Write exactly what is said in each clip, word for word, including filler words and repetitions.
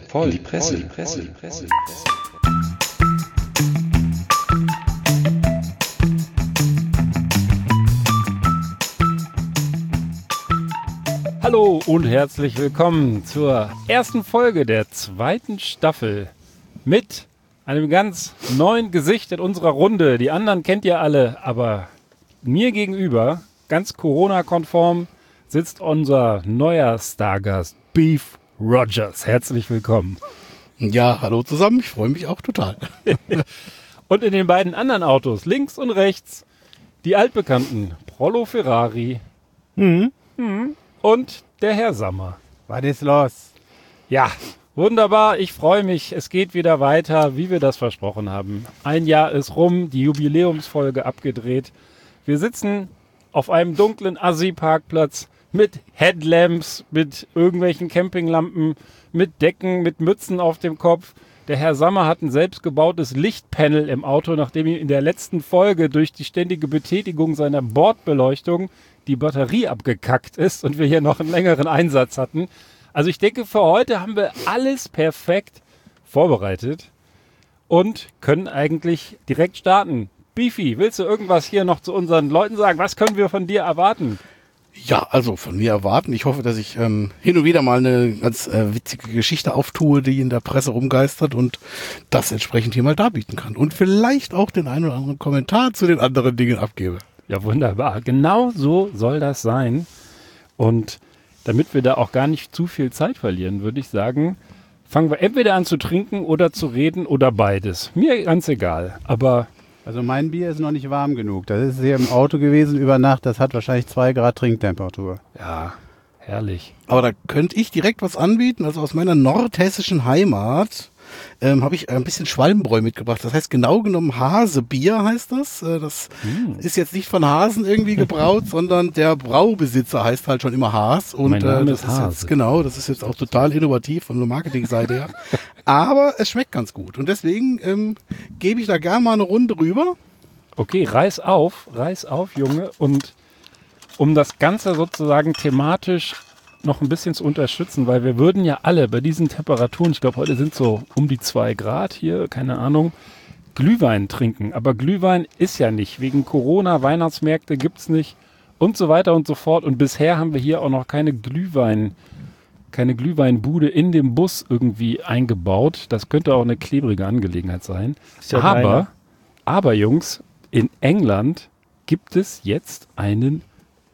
voll die Presse, die Presse, die Presse. Hallo und herzlich willkommen zur ersten Folge der zweiten Staffel mit einem ganz neuen Gesicht in unserer Runde. Die anderen kennt ihr alle, aber mir gegenüber, ganz Corona-konform, sitzt unser neuer Stargast Beef Rogers. Herzlich willkommen. Ja, hallo zusammen, ich freue mich auch total. Und in den beiden anderen Autos, links und rechts, die altbekannten Prollo Ferrari Mhm. hm, und der Herr Sammer. Was ist los? Ja, wunderbar, ich freue mich. Es geht wieder weiter, wie wir das versprochen haben. Ein Jahr ist rum, die Jubiläumsfolge abgedreht. Wir sitzen auf einem dunklen Assi-Parkplatz mit Headlamps, mit irgendwelchen Campinglampen, mit Decken, mit Mützen auf dem Kopf. Der Herr Sammer hat ein selbstgebautes Lichtpanel im Auto, nachdem ihm in der letzten Folge durch die ständige Betätigung seiner Bordbeleuchtung die Batterie abgekackt ist und wir hier noch einen längeren Einsatz hatten. Also ich denke, für heute haben wir alles perfekt vorbereitet und können eigentlich direkt starten. Beefy, willst du irgendwas hier noch zu unseren Leuten sagen? Was können wir von dir erwarten? Ja, also von mir erwarten. Ich hoffe, dass ich ähm, hin und wieder mal eine ganz äh, witzige Geschichte auftue, die in der Presse rumgeistert und das entsprechend hier mal darbieten kann. Und vielleicht auch den einen oder anderen Kommentar zu den anderen Dingen abgebe. Ja, wunderbar. Genau so soll das sein. Und damit wir da auch gar nicht zu viel Zeit verlieren, würde ich sagen, fangen wir entweder an zu trinken oder zu reden oder beides. Mir ganz egal. Aber Also mein Bier ist noch nicht warm genug. Das ist hier im Auto gewesen über Nacht. Das hat wahrscheinlich zwei Grad Trinktemperatur. ja, herrlich. Aber da könnte ich direkt was anbieten. Also aus meiner nordhessischen Heimat ähm, habe ich ein bisschen Schwalmbräu mitgebracht. Das heißt genau genommen Hasebier heißt das. Äh, das Hm. ist jetzt nicht von Hasen irgendwie gebraut, sondern der Braubesitzer heißt halt schon immer Haas. Und Mein Name äh, ist das ist Hase. jetzt, genau, das ist jetzt auch total innovativ von der Marketingseite her. Aber es schmeckt ganz gut. Und deswegen ähm, gebe ich da gerne mal eine Runde rüber. Okay, reiß auf, reiß auf, Junge. Und um das Ganze sozusagen thematisch noch ein bisschen zu unterstützen, weil wir würden ja alle bei diesen Temperaturen, ich glaube heute sind so um die zwei Grad hier, keine Ahnung, Glühwein trinken. Aber Glühwein ist ja nicht. Wegen Corona, Weihnachtsmärkte gibt's nicht und so weiter und so fort. Und bisher haben wir hier auch noch keine Glühwein, keine Glühweinbude in dem Bus irgendwie eingebaut. Das könnte auch eine klebrige Angelegenheit sein. Ist ja aber, deine. aber Jungs, in England gibt es jetzt einen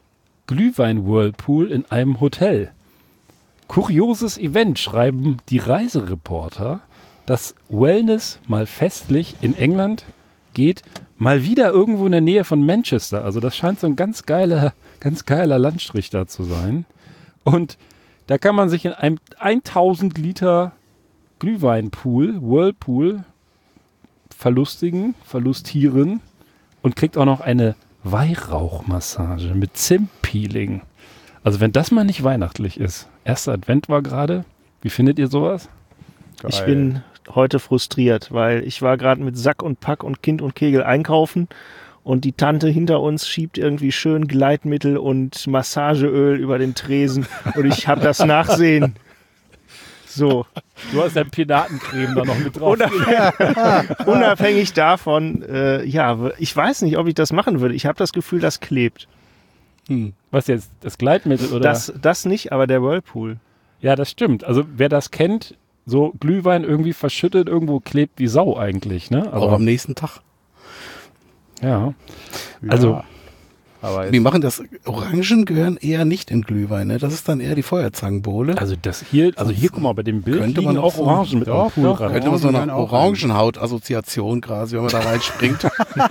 Glühwein-Whirlpool in einem Hotel. Kurioses Event, schreiben die Reisereporter. Das Wellness mal festlich in England geht mal wieder irgendwo in der Nähe von Manchester. Also das scheint so ein ganz geiler, ganz geiler Landstrich da zu sein. Und da kann man sich in einem tausend Liter Glühweinpool, Whirlpool, verlustigen, verlustieren und kriegt auch noch eine Weihrauchmassage mit Zimtpeeling. Also wenn das mal nicht weihnachtlich ist. Erster Advent war gerade. Wie findet ihr sowas? Ich bin heute frustriert, weil ich war gerade mit Sack und Pack und Kind und Kegel einkaufen und die Tante hinter uns schiebt irgendwie schön Gleitmittel und Massageöl über den Tresen und ich habe das Nachsehen. So. Du hast dein Pinatencreme da noch mit drauf. Unabhängig, unabhängig davon, äh, ja, ich weiß nicht, ob ich das machen würde. Ich habe das Gefühl, das klebt. Hm. Was jetzt? Das Gleitmittel oder? Das, das nicht, aber der Whirlpool. Ja, das stimmt. Also wer das kennt, so Glühwein irgendwie verschüttet, irgendwo klebt wie Sau eigentlich, ne? Auch am nächsten Tag. ja. Also aber Die machen das, Orangen gehören eher nicht in Glühwein, ne? Das ist dann eher die Feuerzangenbowle. Also das hier, also hier, guck mal, bei dem Bild Könnte liegen man auch auch so- Orangen mit Doch, am Pool doch, ran. Könnte man so Orangen eine gehören auch Orangenhaut-Assoziation quasi, wenn man da reinspringt.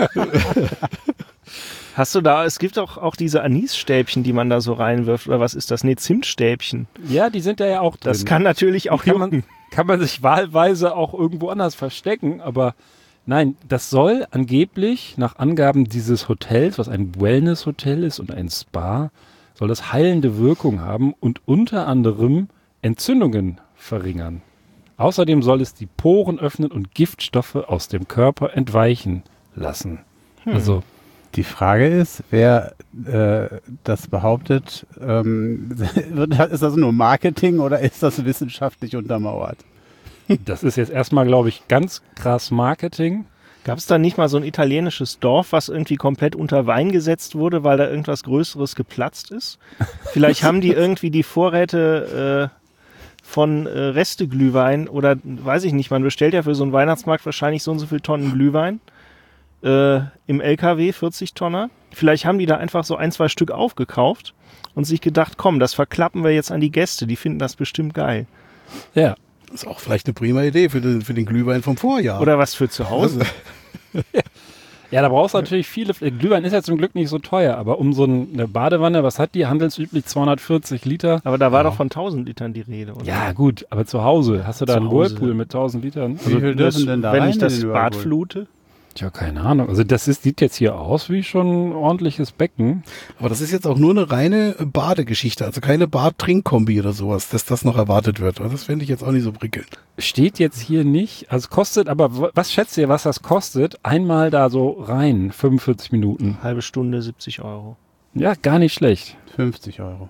Hast du da, es gibt auch, auch diese Anisstäbchen, die man da so reinwirft, oder was ist das? Nee, Zimtstäbchen. Ja, die sind da ja auch drin. Das kann natürlich auch kann man, jucken. kann man sich wahlweise auch irgendwo anders verstecken, aber nein, das soll angeblich nach Angaben dieses Hotels, was ein Wellness-Hotel ist und ein Spa, soll das heilende Wirkung haben und unter anderem Entzündungen verringern. Außerdem soll es die Poren öffnen und Giftstoffe aus dem Körper entweichen lassen. Also Die Frage ist, wer äh, das behauptet, ähm, ist das nur Marketing oder ist das wissenschaftlich untermauert? Das ist jetzt erstmal, glaube ich, ganz krass Marketing. Gab es da nicht mal so ein italienisches Dorf, was irgendwie komplett unter Wein gesetzt wurde, weil da irgendwas Größeres geplatzt ist? Vielleicht haben die irgendwie die Vorräte äh, von äh, Resteglühwein oder weiß ich nicht, man bestellt ja für so einen Weihnachtsmarkt wahrscheinlich so und so viele Tonnen Glühwein äh, im L K W, vierzig Tonner. Vielleicht haben die da einfach so ein, zwei Stück aufgekauft und sich gedacht, komm, das verklappen wir jetzt an die Gäste, die finden das bestimmt geil. Ja. Das ist auch vielleicht eine prima Idee für den, für den Glühwein vom Vorjahr. Oder was für zu Hause. Ja, da brauchst du natürlich viele. Glühwein ist ja zum Glück nicht so teuer, aber um so eine Badewanne, was hat die? Handelsüblich zweihundertvierzig Liter. Aber da war ja. doch von tausend Litern die Rede, oder? Ja, gut, aber zu Hause. Hast du da Zu einen Hause. Whirlpool mit tausend Litern? Wie viel dürfen denn da Wenn rein ich das in den Bad Whirlpool? flute? Tja, keine Ahnung. Also das ist, sieht jetzt hier aus wie schon ein ordentliches Becken. Aber das ist jetzt auch nur eine reine Badegeschichte, also keine Bad-Trink-Kombi oder sowas, dass das noch erwartet wird. Das fände ich jetzt auch nicht so prickelnd. Steht jetzt hier nicht. Also kostet, aber w- was schätzt ihr, was das kostet? Einmal da so rein, fünfundvierzig Minuten. Halbe Stunde, siebzig Euro. Ja, gar nicht schlecht. fünfzig Euro.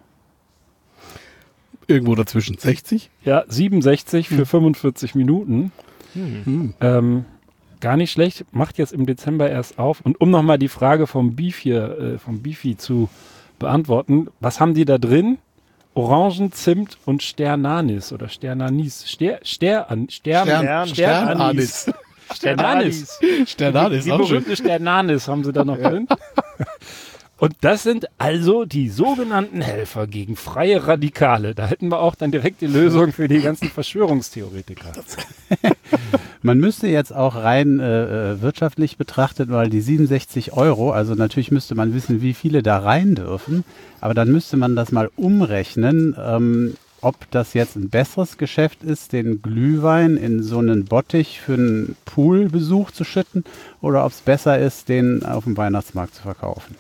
Irgendwo dazwischen. sechzig? Ja, siebenundsechzig für fünfundvierzig Minuten. Hm. Ähm, gar nicht schlecht. Macht jetzt im Dezember erst auf. Und um nochmal die Frage vom Beef hier, äh, vom Beefy zu beantworten, was haben die da drin? Orangen, Zimt und Sternanis oder Sternanis. Ster, Stern, Stern, Stern- Sternanis. Sternanis. Sternanis, Die auch schön. berühmte Sternanis haben sie da noch drin. Und das sind also die sogenannten Helfer gegen freie Radikale. Da hätten wir auch dann direkt die Lösung für die ganzen Verschwörungstheoretiker. Man müsste jetzt auch rein äh, äh, wirtschaftlich betrachtet, weil die siebenundsechzig Euro, also natürlich müsste man wissen, wie viele da rein dürfen, aber dann müsste man das mal umrechnen, ähm, ob das jetzt ein besseres Geschäft ist, den Glühwein in so einen Bottich für einen Poolbesuch zu schütten oder ob es besser ist, den auf dem Weihnachtsmarkt zu verkaufen.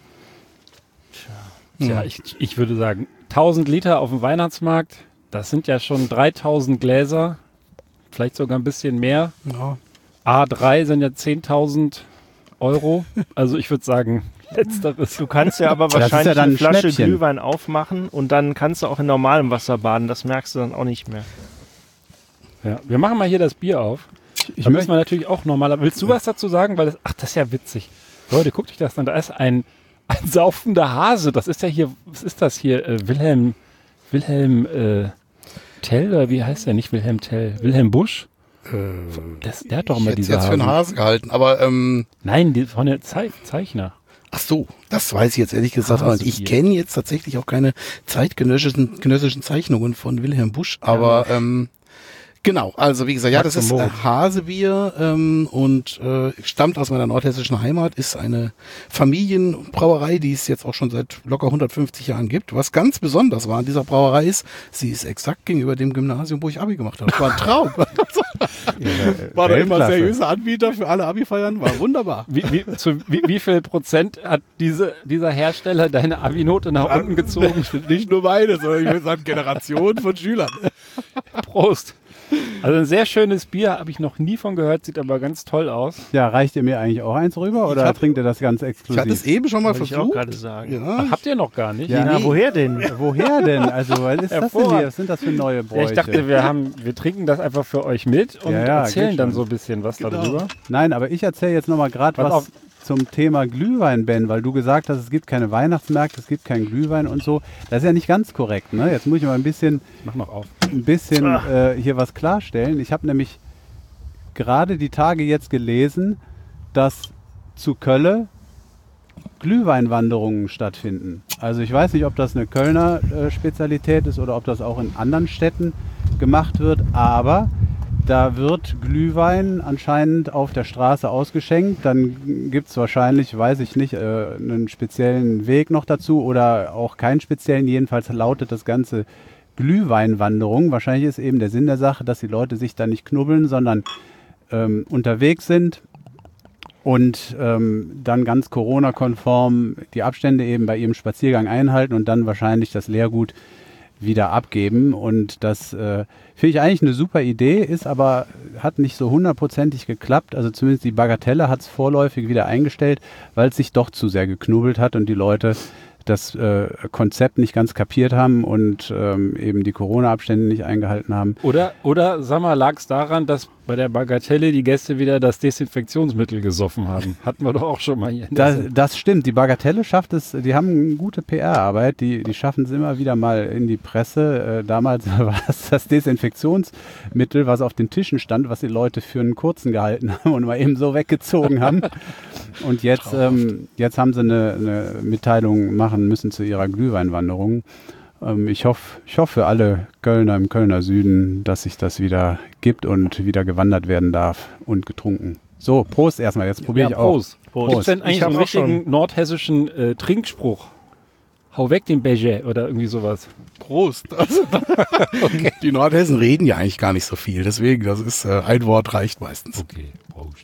Ja, ich, ich würde sagen, tausend Liter auf dem Weihnachtsmarkt, das sind ja schon dreitausend Gläser, vielleicht sogar ein bisschen mehr. Ja. A drei sind ja zehntausend Euro. Also ich würde sagen, letzteres. Du kannst ja aber Das ist wahrscheinlich ja dann eine ein Flasche Schnäppchen. Glühwein aufmachen und dann kannst du auch in normalem Wasser baden. Das merkst du dann auch nicht mehr. Ja, wir machen mal hier das Bier auf. Ich Da müssen möchte, wir natürlich auch nochmal. Willst du was dazu sagen? Weil das, ach, das ist ja witzig. Leute, guckt euch das an. Da ist ein, ein saufender Hase. Das ist ja hier, was ist das hier? Äh, Wilhelm, Wilhelm äh, Tell, oder wie heißt der? Nicht Wilhelm Tell. Wilhelm Busch? Das, der hat doch Ich immer hätte es diese jetzt für einen Hasen. Hase gehalten, aber ähm, Nein, die, von der Zei Zeichner. ach so, das weiß ich jetzt ehrlich gesagt auch nicht. Ich Hasebier. kenne jetzt tatsächlich auch keine zeitgenössischen genössischen Zeichnungen von Wilhelm Busch, aber ähm, genau, also wie gesagt, ja, Max das ist und äh, Moritz. Hasebier ähm, und äh, stammt aus meiner nordhessischen Heimat, ist eine Familienbrauerei, die es jetzt auch schon seit locker hundertfünfzig Jahren gibt. Was ganz besonders war an dieser Brauerei ist, sie ist exakt gegenüber dem Gymnasium, wo ich Abi gemacht habe. Das war ein Traum. War da immer Weltklasse. seriöser Anbieter für alle Abi-Feiern, war wunderbar. Wie, wie, zu, wie, wie viel Prozent hat diese, dieser Hersteller deine Abi-Note nach unten gezogen? Nicht nur meine, sondern ich würde sagen Generationen von Schülern. Prost. Also ein sehr schönes Bier, habe ich noch nie von gehört, sieht aber ganz toll aus. ja, reicht ihr mir eigentlich auch eins rüber oder hab- trinkt ihr das ganz Ich exklusiv? hatte es eben schon mal Wollte ich auch versucht. gerade sagen. Ja, Ach, habt ihr noch gar nicht? Ja. Na, Nee. woher denn? Woher denn? Also, was ist das denn Hervorragend. hier? Was sind das für neue Ja, Bräuche? ich dachte, wir haben, wir trinken das einfach für euch mit und Ja, ja, erzählen geht dann schon. so ein bisschen was Genau. darüber. Nein, aber ich erzähle jetzt nochmal gerade Pass was auf. zum Thema Glühwein, Ben, weil du gesagt hast, es gibt keine Weihnachtsmärkte, es gibt keinen Glühwein und so. Das ist ja nicht ganz korrekt, ne? Jetzt muss ich mal ein bisschen, Mach noch auf. ein bisschen äh, hier was klarstellen. Ich habe nämlich gerade die Tage jetzt gelesen, dass zu Kölle Glühweinwanderungen stattfinden. Also ich weiß nicht, ob das eine Kölner äh, Spezialität ist oder ob das auch in anderen Städten gemacht wird, aber da wird Glühwein anscheinend auf der Straße ausgeschenkt. Dann gibt es wahrscheinlich, weiß ich nicht, äh, einen speziellen Weg noch dazu oder auch keinen speziellen. Jedenfalls lautet das Ganze Glühweinwanderung. Wahrscheinlich ist eben der Sinn der Sache, dass die Leute sich da nicht knubbeln, sondern ähm, unterwegs sind und ähm, dann ganz Corona-konform die Abstände eben bei ihrem Spaziergang einhalten und dann wahrscheinlich das Leergut wieder abgeben. Und das äh, finde ich eigentlich eine super Idee, ist aber, hat nicht so hundertprozentig geklappt. Also zumindest die Bagatelle hat es vorläufig wieder eingestellt, weil es sich doch zu sehr geknubbelt hat und die Leute das äh, Konzept nicht ganz kapiert haben und ähm, eben die Corona-Abstände nicht eingehalten haben. Oder, oder sag mal, lag es daran, dass bei der Bagatelle die Gäste wieder das Desinfektionsmittel gesoffen haben? Hatten wir doch auch schon mal hier. Das, das stimmt, die Bagatelle schafft es, die haben eine gute P R-Arbeit, die, die schaffen es immer wieder mal in die Presse. Äh, damals war es das Desinfektionsmittel, was auf den Tischen stand, was die Leute für einen kurzen gehalten haben und mal eben so weggezogen haben. Und jetzt, ähm, jetzt haben sie eine, eine Mitteilung machen müssen zu ihrer Glühweinwanderung. Ähm, ich hoffe, ich hoffe für alle Kölner im Kölner Süden, dass sich das wieder gibt und wieder gewandert werden darf und getrunken. So, Prost erstmal, jetzt probiere Ja, ich auch. Prost. Prost. Gibt es denn eigentlich Ich so hab einen auch schon- richtigen nordhessischen äh, Trinkspruch? Hau weg den Becher oder irgendwie sowas. Prost. Also, okay. Die Nordhessen reden ja eigentlich gar nicht so viel, deswegen, das ist, äh, ein Wort reicht meistens. Okay, Prost.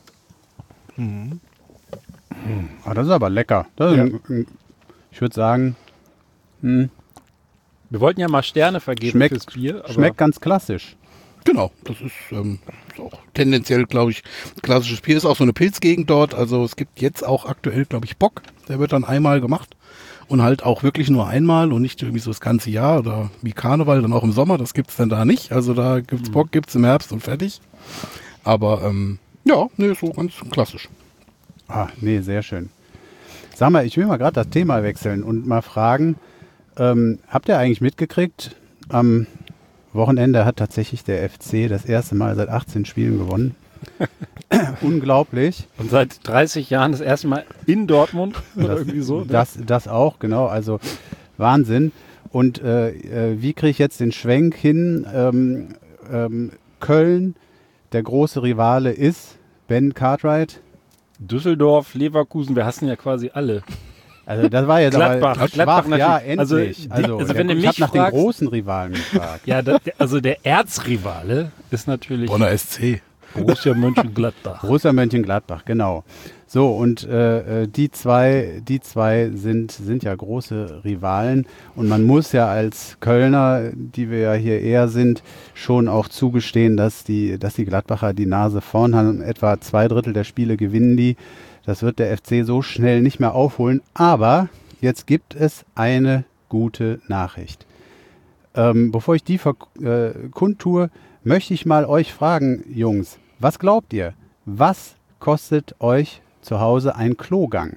Ah, das ist aber lecker. Das ist Ja. ein, ein, ich würde sagen, hm, Wir wollten ja mal Sterne vergeben Schmeckt- fürs Bier. Aber schmeckt ganz klassisch. Genau, das ist, ähm, ist auch tendenziell, glaube ich, klassisches Bier. Ist auch so eine Pilzgegend dort. Also es gibt jetzt auch aktuell, glaube ich, Bock. Der wird dann einmal gemacht und halt auch wirklich nur einmal und nicht irgendwie so das ganze Jahr oder wie Karneval, dann auch im Sommer. Das gibt's dann da nicht. Also da gibt's Bock, gibt's im Herbst und fertig. Aber ähm, ja, nee, so ganz klassisch. Ah, nee, sehr schön. Sag mal, ich will mal gerade das Thema wechseln und mal fragen, ähm, habt ihr eigentlich mitgekriegt, am Wochenende hat tatsächlich der F C das erste Mal seit achtzehn Spielen gewonnen. Unglaublich. Und seit dreißig Jahren das erste Mal in Dortmund oder irgendwie so. Das, das auch, genau. Also Wahnsinn. Und äh, äh, wie kriege ich jetzt den Schwenk hin? Ähm, ähm, Köln, der große Rivale ist Ben Cartwright. Düsseldorf, Leverkusen, wir hassen ja quasi alle. Also das war jetzt Gladbach, aber Gladbach schwach, ja, natürlich. Also, endlich. die- Also, also der, wenn du ich mich habe nach fragst- den großen Rivalen gefragt. Ja, da, der- also der Erzrivale ist natürlich Bonner S C. Borussia Mönchengladbach. Borussia Mönchengladbach, genau. So, und äh, äh, die zwei, die zwei sind, sind ja große Rivalen. Und man muss ja als Kölner, die wir ja hier eher sind, schon auch zugestehen, dass die, dass die Gladbacher die Nase vorn haben. Etwa zwei Drittel der Spiele gewinnen die. Das wird der F C so schnell nicht mehr aufholen. Aber jetzt gibt es eine gute Nachricht. Ähm, bevor ich die verk- äh, kundtue, möchte ich mal euch fragen, Jungs, was glaubt ihr? Was kostet euch zu Hause ein Klogang?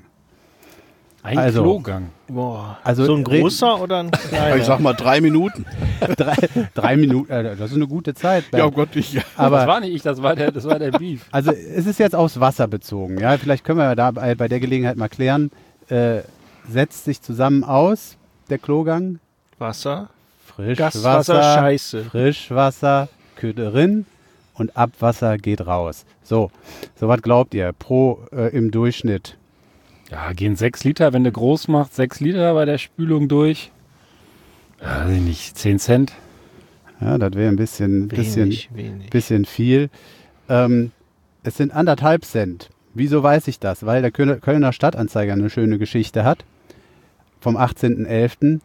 Ein Also- Klogang. Boah. Also so ein re- großer oder ein kleiner? Ich sag mal drei Minuten. drei, drei Minuten, äh, das ist eine gute Zeit. Ja, oh Gott, ich, ja. das Aber war nicht ich, das war der, das war der Beef. also es ist jetzt aufs Wasser bezogen. Ja, vielleicht können wir da bei, bei der Gelegenheit mal klären. Äh, setzt sich zusammen aus der Klogang? Wasser, Frischwasser, Gaswasser, Scheiße. Frischwasser, Köderin und Abwasser geht raus. So, so was glaubt ihr pro äh, im Durchschnitt? Ja, gehen sechs Liter, wenn du groß machst, sechs Liter bei der Spülung durch. Ja, weiß ich nicht, zehn Cent. Ja, das wäre ein bisschen, bisschen, Wenig, wenig. bisschen viel. Ähm, es sind anderthalb Cent. Wieso weiß ich das? Weil der Köl- Kölner Stadtanzeiger eine schöne Geschichte hat. Vom achtzehnten elften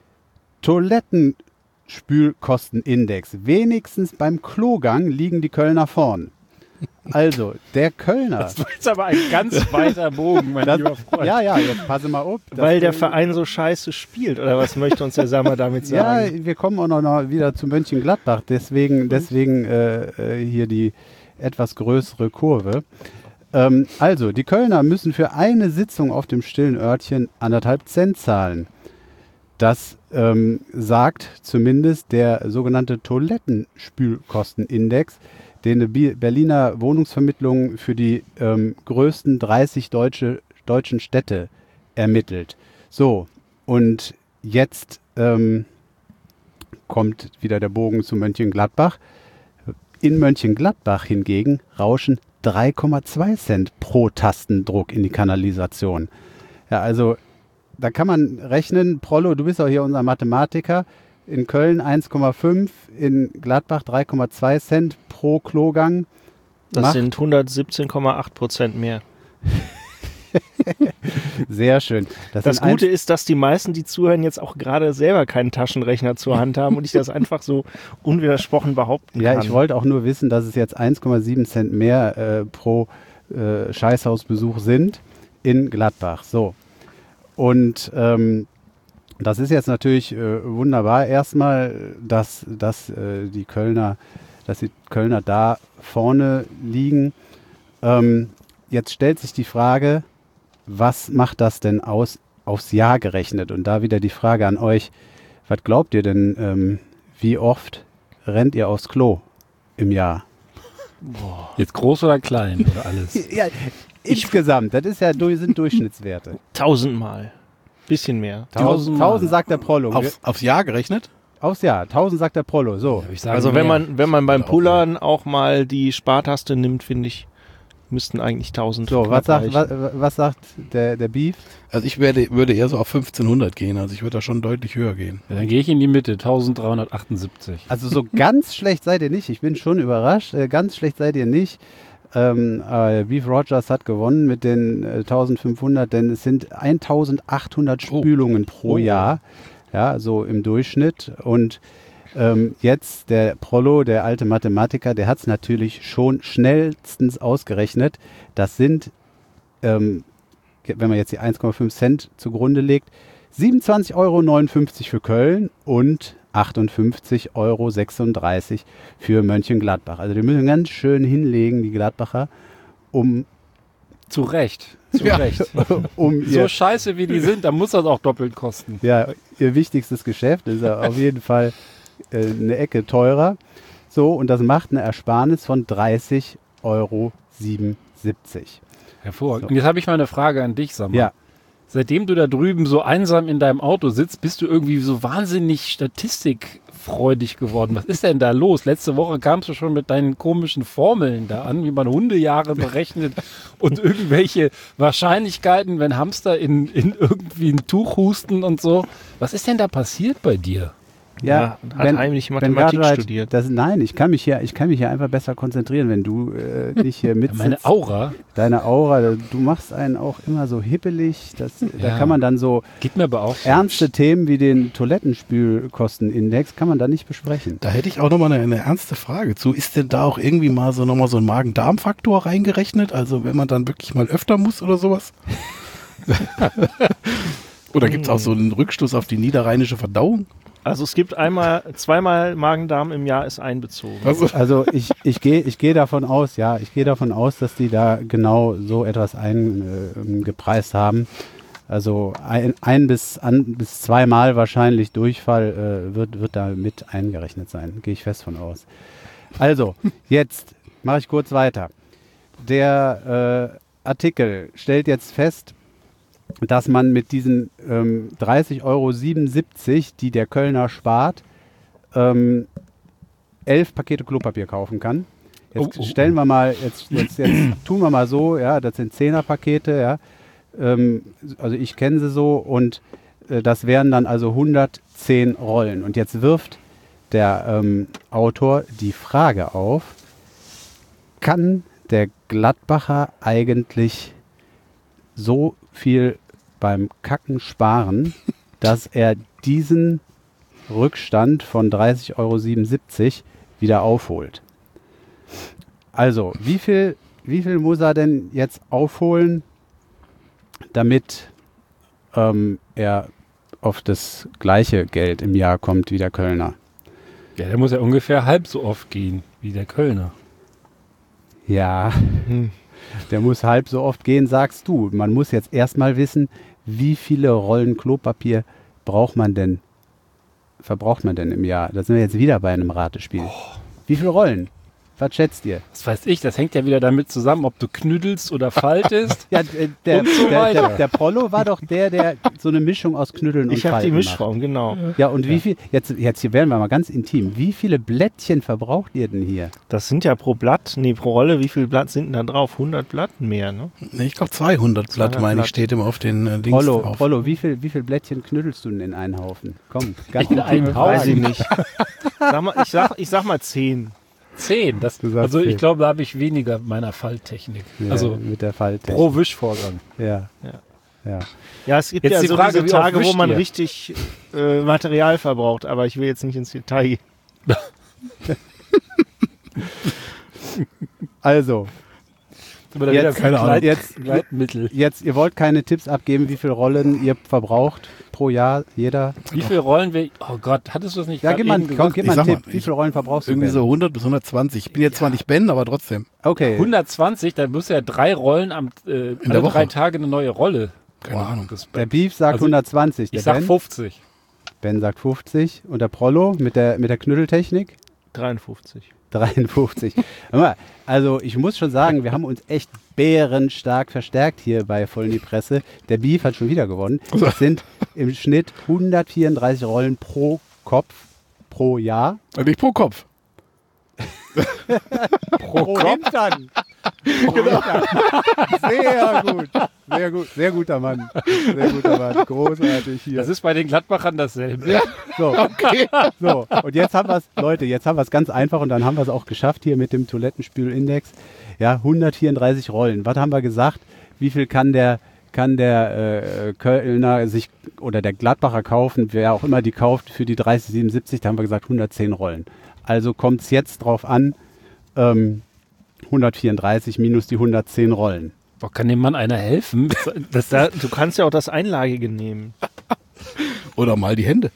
Toilettenspülkostenindex. Wenigstens beim Klogang liegen die Kölner vorn. Also, der Kölner. Das war jetzt aber ein ganz weiter Bogen, mein Das, lieber Freund. ja, ja, jetzt passe mal auf. Das- Weil der Verein so scheiße spielt, oder was möchte uns der Sammer damit Ja, sagen? wir kommen auch noch noch wieder zu Mönchengladbach. Deswegen, deswegen äh, äh, hier die etwas größere Kurve. Ähm, also, die Kölner müssen für eine Sitzung auf dem stillen Örtchen anderthalb Cent zahlen. Das ähm, sagt zumindest der sogenannte Toilettenspülkostenindex, den die Bi- Berliner Wohnungsvermittlung für die ähm, größten dreißig deutsche, deutschen Städte ermittelt. So, und jetzt ähm, kommt wieder der Bogen zu Mönchengladbach. In Mönchengladbach hingegen rauschen drei Komma zwei Cent pro Tastendruck in die Kanalisation. Ja, also da kann man rechnen, Prollo, du bist auch hier unser Mathematiker, in Köln eins Komma fünf, in Gladbach drei Komma zwei Cent pro Klogang. Das Macht- sind hundertsiebzehn Komma acht Prozent mehr. Sehr schön. Das sind Gute ein- ist, dass die meisten, die zuhören, jetzt auch gerade selber keinen Taschenrechner zur Hand haben und ich das einfach so unwidersprochen behaupten Ja, kann. ich wollte auch nur wissen, dass es jetzt eins Komma sieben Cent mehr äh, pro äh, Scheißhausbesuch sind in Gladbach. So. Und ähm, das ist jetzt natürlich äh, wunderbar erstmal, dass, dass, äh, die Kölner, dass die Kölner da vorne liegen. Ähm, jetzt stellt sich die Frage, was macht das denn aus aufs Jahr gerechnet? Und da wieder die Frage an euch, was glaubt ihr denn, ähm, wie oft rennt ihr aufs Klo im Jahr? Boah. Jetzt groß oder klein oder alles? Ja, insgesamt, das ist ja, sind Durchschnittswerte. Tausendmal. Bisschen mehr. Tausend, tausend sagt der Prollo. Auf, aufs Jahr gerechnet? Aufs Jahr, tausend sagt der Prollo, so. Ja, ich sage Also mehr. wenn man, wenn man beim Oder auch Pullern auch mal die Spartaste nimmt, finde ich, müssten eigentlich tausend. So, was knapp sagt, reichen. was, was sagt der, der Beef? Also ich werde, würde eher so auf fünfzehnhundert gehen. Also ich würde da schon deutlich höher gehen. Ja, dann gehe ich in die Mitte, dreizehnhundertachtundsiebzig. Also so ganz schlecht seid ihr nicht. Ich bin schon überrascht. Äh, ganz schlecht seid ihr nicht. Ähm, äh, Beef Rogers hat gewonnen mit den äh, eintausendfünfhundert, denn es sind eintausendachthundert Oh. Spülungen pro Oh. Jahr. Ja, so im Durchschnitt. Und ähm, jetzt der Prollo, der alte Mathematiker, der hat es natürlich schon schnellstens ausgerechnet. Das sind, ähm, wenn man jetzt die eins Komma fünf Cent zugrunde legt, siebenundzwanzig Euro neunundfünfzig für Köln und achtundfünfzig Euro sechsunddreißig für Mönchengladbach. Also die müssen ganz schön hinlegen, die Gladbacher, um, Zu Recht. Zu Ja. Recht. um So ihr, scheiße wie die sind, dann muss das auch doppelt kosten. ja, ihr wichtigstes Geschäft. Das ist ja auf jeden Fall äh, eine Ecke teurer. So, und das macht eine Ersparnis von dreißig Euro siebenundsiebzig. Hervorragend. Und jetzt habe ich mal eine Frage an dich, Sammer. Ja. Seitdem du da drüben so einsam in deinem Auto sitzt, bist du irgendwie so wahnsinnig statistikfreudig geworden. Was ist denn da los? Letzte Woche kamst du schon mit deinen komischen Formeln da an, wie man Hundejahre berechnet und irgendwelche Wahrscheinlichkeiten, wenn Hamster in, in irgendwie ein Tuch husten und so. Was ist denn da passiert bei dir? Ja, hat heimlich Mathematik Cartwright studiert. Das, nein, ich kann mich hier, ich kann mich hier einfach besser konzentrieren, wenn du äh, dich hier mit Meine Aura deine Aura, du machst einen auch immer so hippelig. Das, Da Ja. kann man dann so geht mir aber auch so. ernste Themen wie den Toilettenspülkostenindex kann man da nicht besprechen. Da hätte ich auch nochmal eine, eine ernste Frage zu. Ist denn da auch irgendwie mal so nochmal so ein Magen-Darm-Faktor reingerechnet? Also wenn man dann wirklich mal öfter muss oder sowas? Oder gibt es auch so einen Rückstoß auf die niederrheinische Verdauung? Also es gibt einmal, zweimal Magen-Darm im Jahr ist einbezogen. Also, Also ich, ich gehe ich gehe davon aus, ja, ich gehe davon aus, dass die da genau so etwas eingepreist haben. Also ein, ein bis, an, bis zweimal wahrscheinlich Durchfall äh, wird, wird da mit eingerechnet sein. Gehe ich fest von aus. Also, jetzt mache ich kurz weiter. Der äh, Artikel stellt jetzt fest, dass man mit diesen ähm, dreißig Euro siebenundsiebzig, die der Kölner spart, ähm, elf Pakete Klopapier kaufen kann. Jetzt Oh, oh, stellen wir mal, jetzt, jetzt, jetzt tun wir mal so, ja, das sind Zehner-Pakete, ja. Ähm, also ich kenne sie so und äh, das wären dann also hundertzehn Rollen. Und jetzt wirft der ähm, Autor die Frage auf, kann der Gladbacher eigentlich so viel beim Kacken sparen, dass er diesen Rückstand von dreißig Euro siebenundsiebzig wieder aufholt. Also, wie viel, wie viel muss er denn jetzt aufholen, damit ähm, er auf das gleiche Geld im Jahr kommt wie der Kölner? Ja, der muss ja ungefähr halb so oft gehen wie der Kölner. Ja, Hm. der muss halb so oft gehen, sagst du. Man muss jetzt erstmal wissen, wie viele Rollen Klopapier braucht man denn, verbraucht man denn im Jahr? Da sind wir jetzt wieder bei einem Ratespiel. Wie viele Rollen? Was schätzt ihr? Was weiß ich, das hängt ja wieder damit zusammen, ob du knüdelst oder faltest. Ja, äh, der, Und so der, weiter. der, der Prollo war doch der, der so eine Mischung aus Knüdeln und Ich habe die Falten Mischform, genau. macht. Ja, und wie viel, jetzt, jetzt hier werden wir mal ganz intim, wie viele Blättchen verbraucht ihr denn hier? Das sind ja pro Blatt, nee, pro Rolle, wie viel Blatt sind denn da drauf? hundert Blatt mehr, ne? nee, ich glaube zweihundert Blatt, zweihundert meine ich, Blatt. steht immer auf den äh, Dings Prollo, drauf. Prollo, wie viel, wie viel Blättchen knüdelst du denn in einen Haufen? Komm, ganz In einen intime Haufen? Weiß ich Fragen. nicht. Sag mal, ich, sag, ich sag mal zehn. Zehn. Das, Du sagst also zehn. ich glaube, da habe ich weniger meiner Falttechnik. Ja, Also mit der Falte. pro Wischvorgang. Ja. Ja. Ja. Ja, es gibt Jetzt ja die so Frage, diese wie oft Tage, wo wischt man ihr? richtig äh, Material verbraucht, aber ich will jetzt nicht ins Detail gehen. Also, Aber Jetzt, keine Ahnung. Jetzt, Gleitmittel. jetzt, ihr wollt keine Tipps abgeben, wie viele Rollen ihr verbraucht pro Jahr, jeder? Wie viele Rollen wir... Oh Gott, hattest du das nicht Ja, gerade gib mal, eben komm, gesagt? gib Ich mal einen sag Tipp. mal, Wie viele Rollen verbrauchst du? Irgendwie Ben? so hundert bis hundertzwanzig. Ich bin jetzt zwar nicht Ben, aber trotzdem. Okay. hundertzwanzig, da musst du ja drei Rollen am äh, alle der Woche. drei Tage eine neue Rolle. Keine Ahnung. Das, Der Beef sagt Also, hundertzwanzig. Der ich sag ben? fünfzig. Ben sagt fünfzig. Und der Prollo mit der, mit der Knütteltechnik? dreiundfünfzig. dreiundfünfzig. Hör mal, also ich muss schon sagen, wir haben uns echt bärenstark verstärkt hier bei Voll in die Presse. Der Beef hat schon wieder gewonnen. Es sind im Schnitt hundertvierunddreißig Rollen pro Kopf pro Jahr. Nicht pro Kopf. Pro Hintern. Genau. Sehr gut. Sehr gut. Sehr guter Mann. Sehr guter Mann. Großartig hier. Das ist bei den Gladbachern dasselbe. So, so, und jetzt haben wir es, Leute, jetzt haben wir es ganz einfach und dann haben wir es auch geschafft hier mit dem Toilettenspülindex. Ja, hundertvierunddreißig Rollen. Was haben wir gesagt? Wie viel kann der, kann der äh, Kölner sich oder der Gladbacher kaufen, wer auch immer die kauft, für die dreißig siebenundsiebzig? Da haben wir gesagt hundertzehn Rollen. Also kommt es jetzt drauf an, ähm, hundertvierunddreißig minus die hundertzehn Rollen. Boah, kann dem Mann einer helfen? Das, Da, du kannst ja auch das Einlagige nehmen. Oder mal die Hände.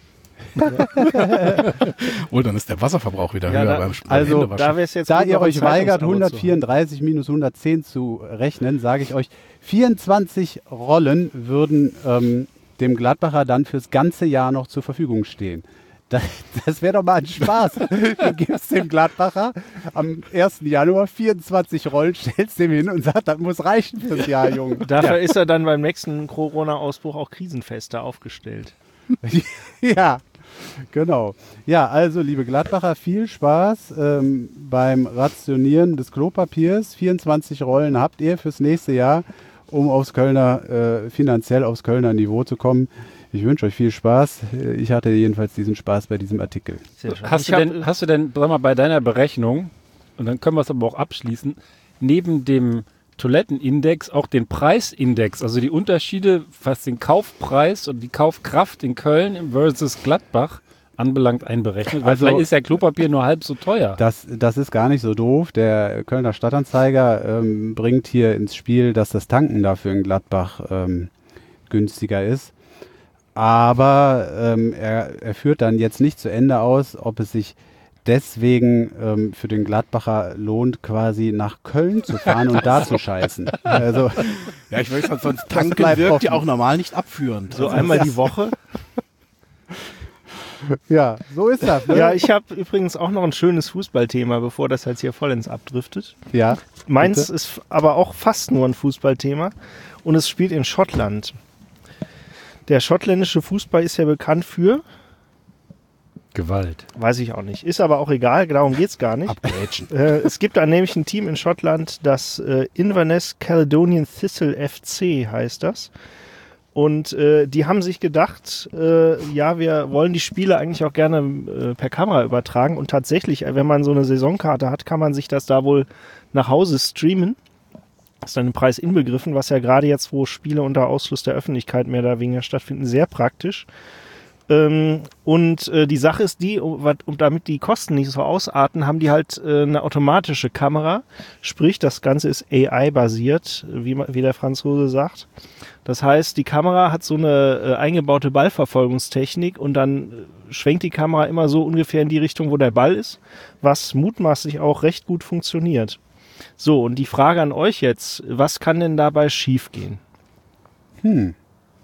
Und dann ist der Wasserverbrauch wieder Ja, höher da- beim, beim also, Händewaschen. Da wäre es jetzt Da gut, ihr noch ein euch weigert, Zeitungsabo zu haben. hundertvierunddreißig minus hundertzehn zu rechnen, sage ich euch, vierundzwanzig Rollen würden ähm, dem Gladbacher dann fürs ganze Jahr noch zur Verfügung stehen. Das, das wäre doch mal ein Spaß. Du gibst dem Gladbacher am ersten Januar vierundzwanzig Rollen, stellst dem hin und sagst, das muss reichen fürs Jahr, Junge. Dafür ist er dann beim nächsten Corona-Ausbruch auch krisenfester aufgestellt. Ja, genau. Ja, also liebe Gladbacher, viel Spaß ähm, beim Rationieren des Klopapiers. vierundzwanzig Rollen habt ihr fürs nächste Jahr, um aufs Kölner, äh, finanziell aufs Kölner Niveau zu kommen. Ich wünsche euch viel Spaß. Ich hatte jedenfalls diesen Spaß bei diesem Artikel. Sehr schön. hast, Ich du hab- denn, hast du denn, sag mal, bei deiner Berechnung, und dann können wir es aber auch abschließen, neben dem Toilettenindex auch den Preisindex, also die Unterschiede, was den Kaufpreis und die Kaufkraft in Köln versus Gladbach anbelangt, einberechnet? Weil Also- vielleicht ist ja Klopapier nur halb so teuer. Das, das ist gar nicht so doof. Der Kölner Stadtanzeiger ähm, bringt hier ins Spiel, dass das Tanken dafür in Gladbach ähm, günstiger ist. Aber ähm, er, er führt dann jetzt nicht zu Ende aus, ob es sich deswegen ähm, für den Gladbacher lohnt, quasi nach Köln zu fahren und da zu scheißen. Also, Ja, ich weiß halt, sonst Das tanken bleibt wirkt offen. ja auch normal nicht abführend. So einmal die Woche. ja, so ist das. Ne? Ja, ich habe übrigens auch noch ein schönes Fußballthema, bevor das jetzt hier vollends abdriftet. ja. Meins Bitte? ist aber auch fast nur ein Fußballthema und es spielt in Schottland. Der schottländische Fußball ist ja bekannt für, Gewalt. weiß ich auch nicht, ist aber auch egal, darum geht's gar nicht. Abgrätschen. Äh, es gibt da nämlich ein Team in Schottland, das äh, Inverness Caledonian Thistle F C heißt das. Und äh, die haben sich gedacht, äh, ja, wir wollen die Spiele eigentlich auch gerne äh, per Kamera übertragen. Und tatsächlich, äh, wenn man so eine Saisonkarte hat, kann man sich das da wohl nach Hause streamen. Ist dann im Preis inbegriffen, was ja gerade jetzt, wo Spiele unter Ausschluss der Öffentlichkeit mehr oder weniger stattfinden, sehr praktisch. Ähm, und äh, die Sache ist die, um, wat- um damit die Kosten nicht so ausarten, haben die halt äh, eine automatische Kamera. Sprich, das Ganze ist A I-basiert, wie, ma- wie der Franzose sagt. Das heißt, die Kamera hat so eine äh, eingebaute Ballverfolgungstechnik und dann äh, schwenkt die Kamera immer so ungefähr in die Richtung, wo der Ball ist, was mutmaßlich auch recht gut funktioniert. So, und die Frage an euch jetzt, was kann denn dabei schiefgehen? Hm.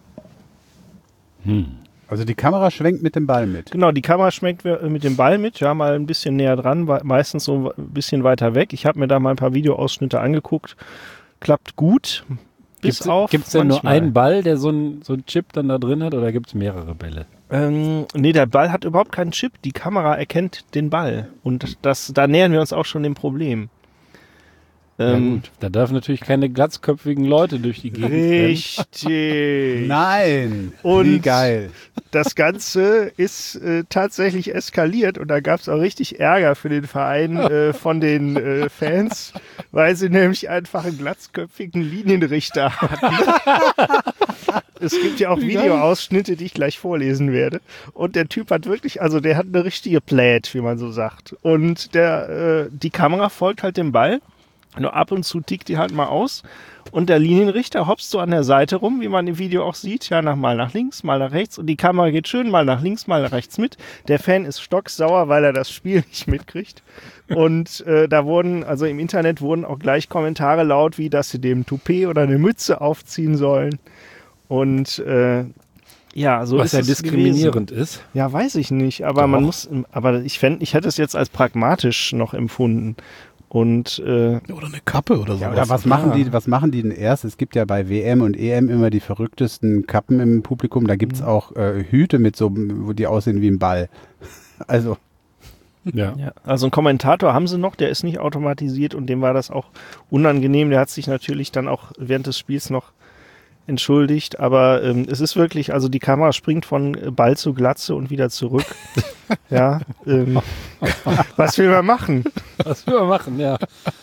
Also die Kamera schwenkt mit dem Ball mit. Genau, die Kamera schmeckt mit dem Ball mit, ja, mal ein bisschen näher dran, wa- meistens so ein bisschen weiter weg. Ich habe mir da mal ein paar Videoausschnitte angeguckt. Klappt gut, bis Gibt's, auf gibt's denn nur manchmal. einen Ball, der so einen so einen Chip dann da drin hat, oder gibt es mehrere Bälle? Ähm, nee, der Ball hat überhaupt keinen Chip. Die Kamera erkennt den Ball. Und das, da nähern wir uns auch schon dem Problem. Ja, Ähm, gut. Da dürfen natürlich keine glatzköpfigen Leute durch die Gegend rennen. Richtig. Nein! Und- Wie geil. Das Ganze ist äh, tatsächlich eskaliert und da gab es auch richtig Ärger für den Verein äh, von den äh, Fans, weil sie nämlich einfach einen glatzköpfigen Linienrichter hatten. Es gibt ja auch Videoausschnitte, die ich gleich vorlesen werde. Und der Typ hat wirklich, also der hat eine richtige Plät, wie man so sagt. Und der, äh, die Kamera folgt halt dem Ball. Nur ab und zu tickt die halt mal aus und der Linienrichter hopst so an der Seite rum, wie man im Video auch sieht, ja, nach, mal nach links, mal nach rechts und die Kamera geht schön mal nach links, mal nach rechts mit. Der Fan ist stocksauer, weil er das Spiel nicht mitkriegt und äh, da wurden, also im Internet wurden auch gleich Kommentare laut, wie dass sie dem Toupet oder eine Mütze aufziehen sollen und äh, ja, so Was ist ja es diskriminierend gewesen. ist. Ja, weiß ich nicht, aber Doch. man muss, aber ich fände, ich hätte es jetzt als pragmatisch noch empfunden. Und äh, Oder eine Kappe oder so. Ja, oder was machen die, was machen die denn erst? Es gibt ja bei W M und E M immer die verrücktesten Kappen im Publikum. Da gibt's auch äh, Hüte mit so, wo die aussehen wie ein Ball. Also. Ja. ja, also einen Kommentator haben sie noch, der ist nicht automatisiert und dem war das auch unangenehm. Der hat sich natürlich dann auch während des Spiels noch entschuldigt, aber ähm, es ist wirklich, also die Kamera springt von Ball zu Glatze und wieder zurück. ja, ähm, was will man machen? Was will man machen, ja.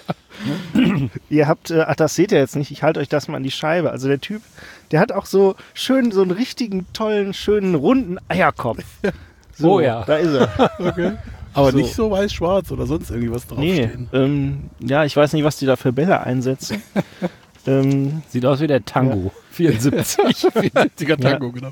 Ihr habt, äh, ach, das seht ihr jetzt nicht, ich halte euch das mal an die Scheibe. Also der Typ, der hat auch so schön, so einen richtigen, tollen, schönen, runden Eierkopf. So, Oh ja. Da ist er. Okay. Aber So. nicht so weiß-schwarz oder sonst irgendwie was Nee, draufstehen. ähm, ja, ich weiß nicht, was die da für Bälle einsetzen. ähm, Sieht aus wie der Tango. vierundsiebzig. vierundsiebziger Tango, genau.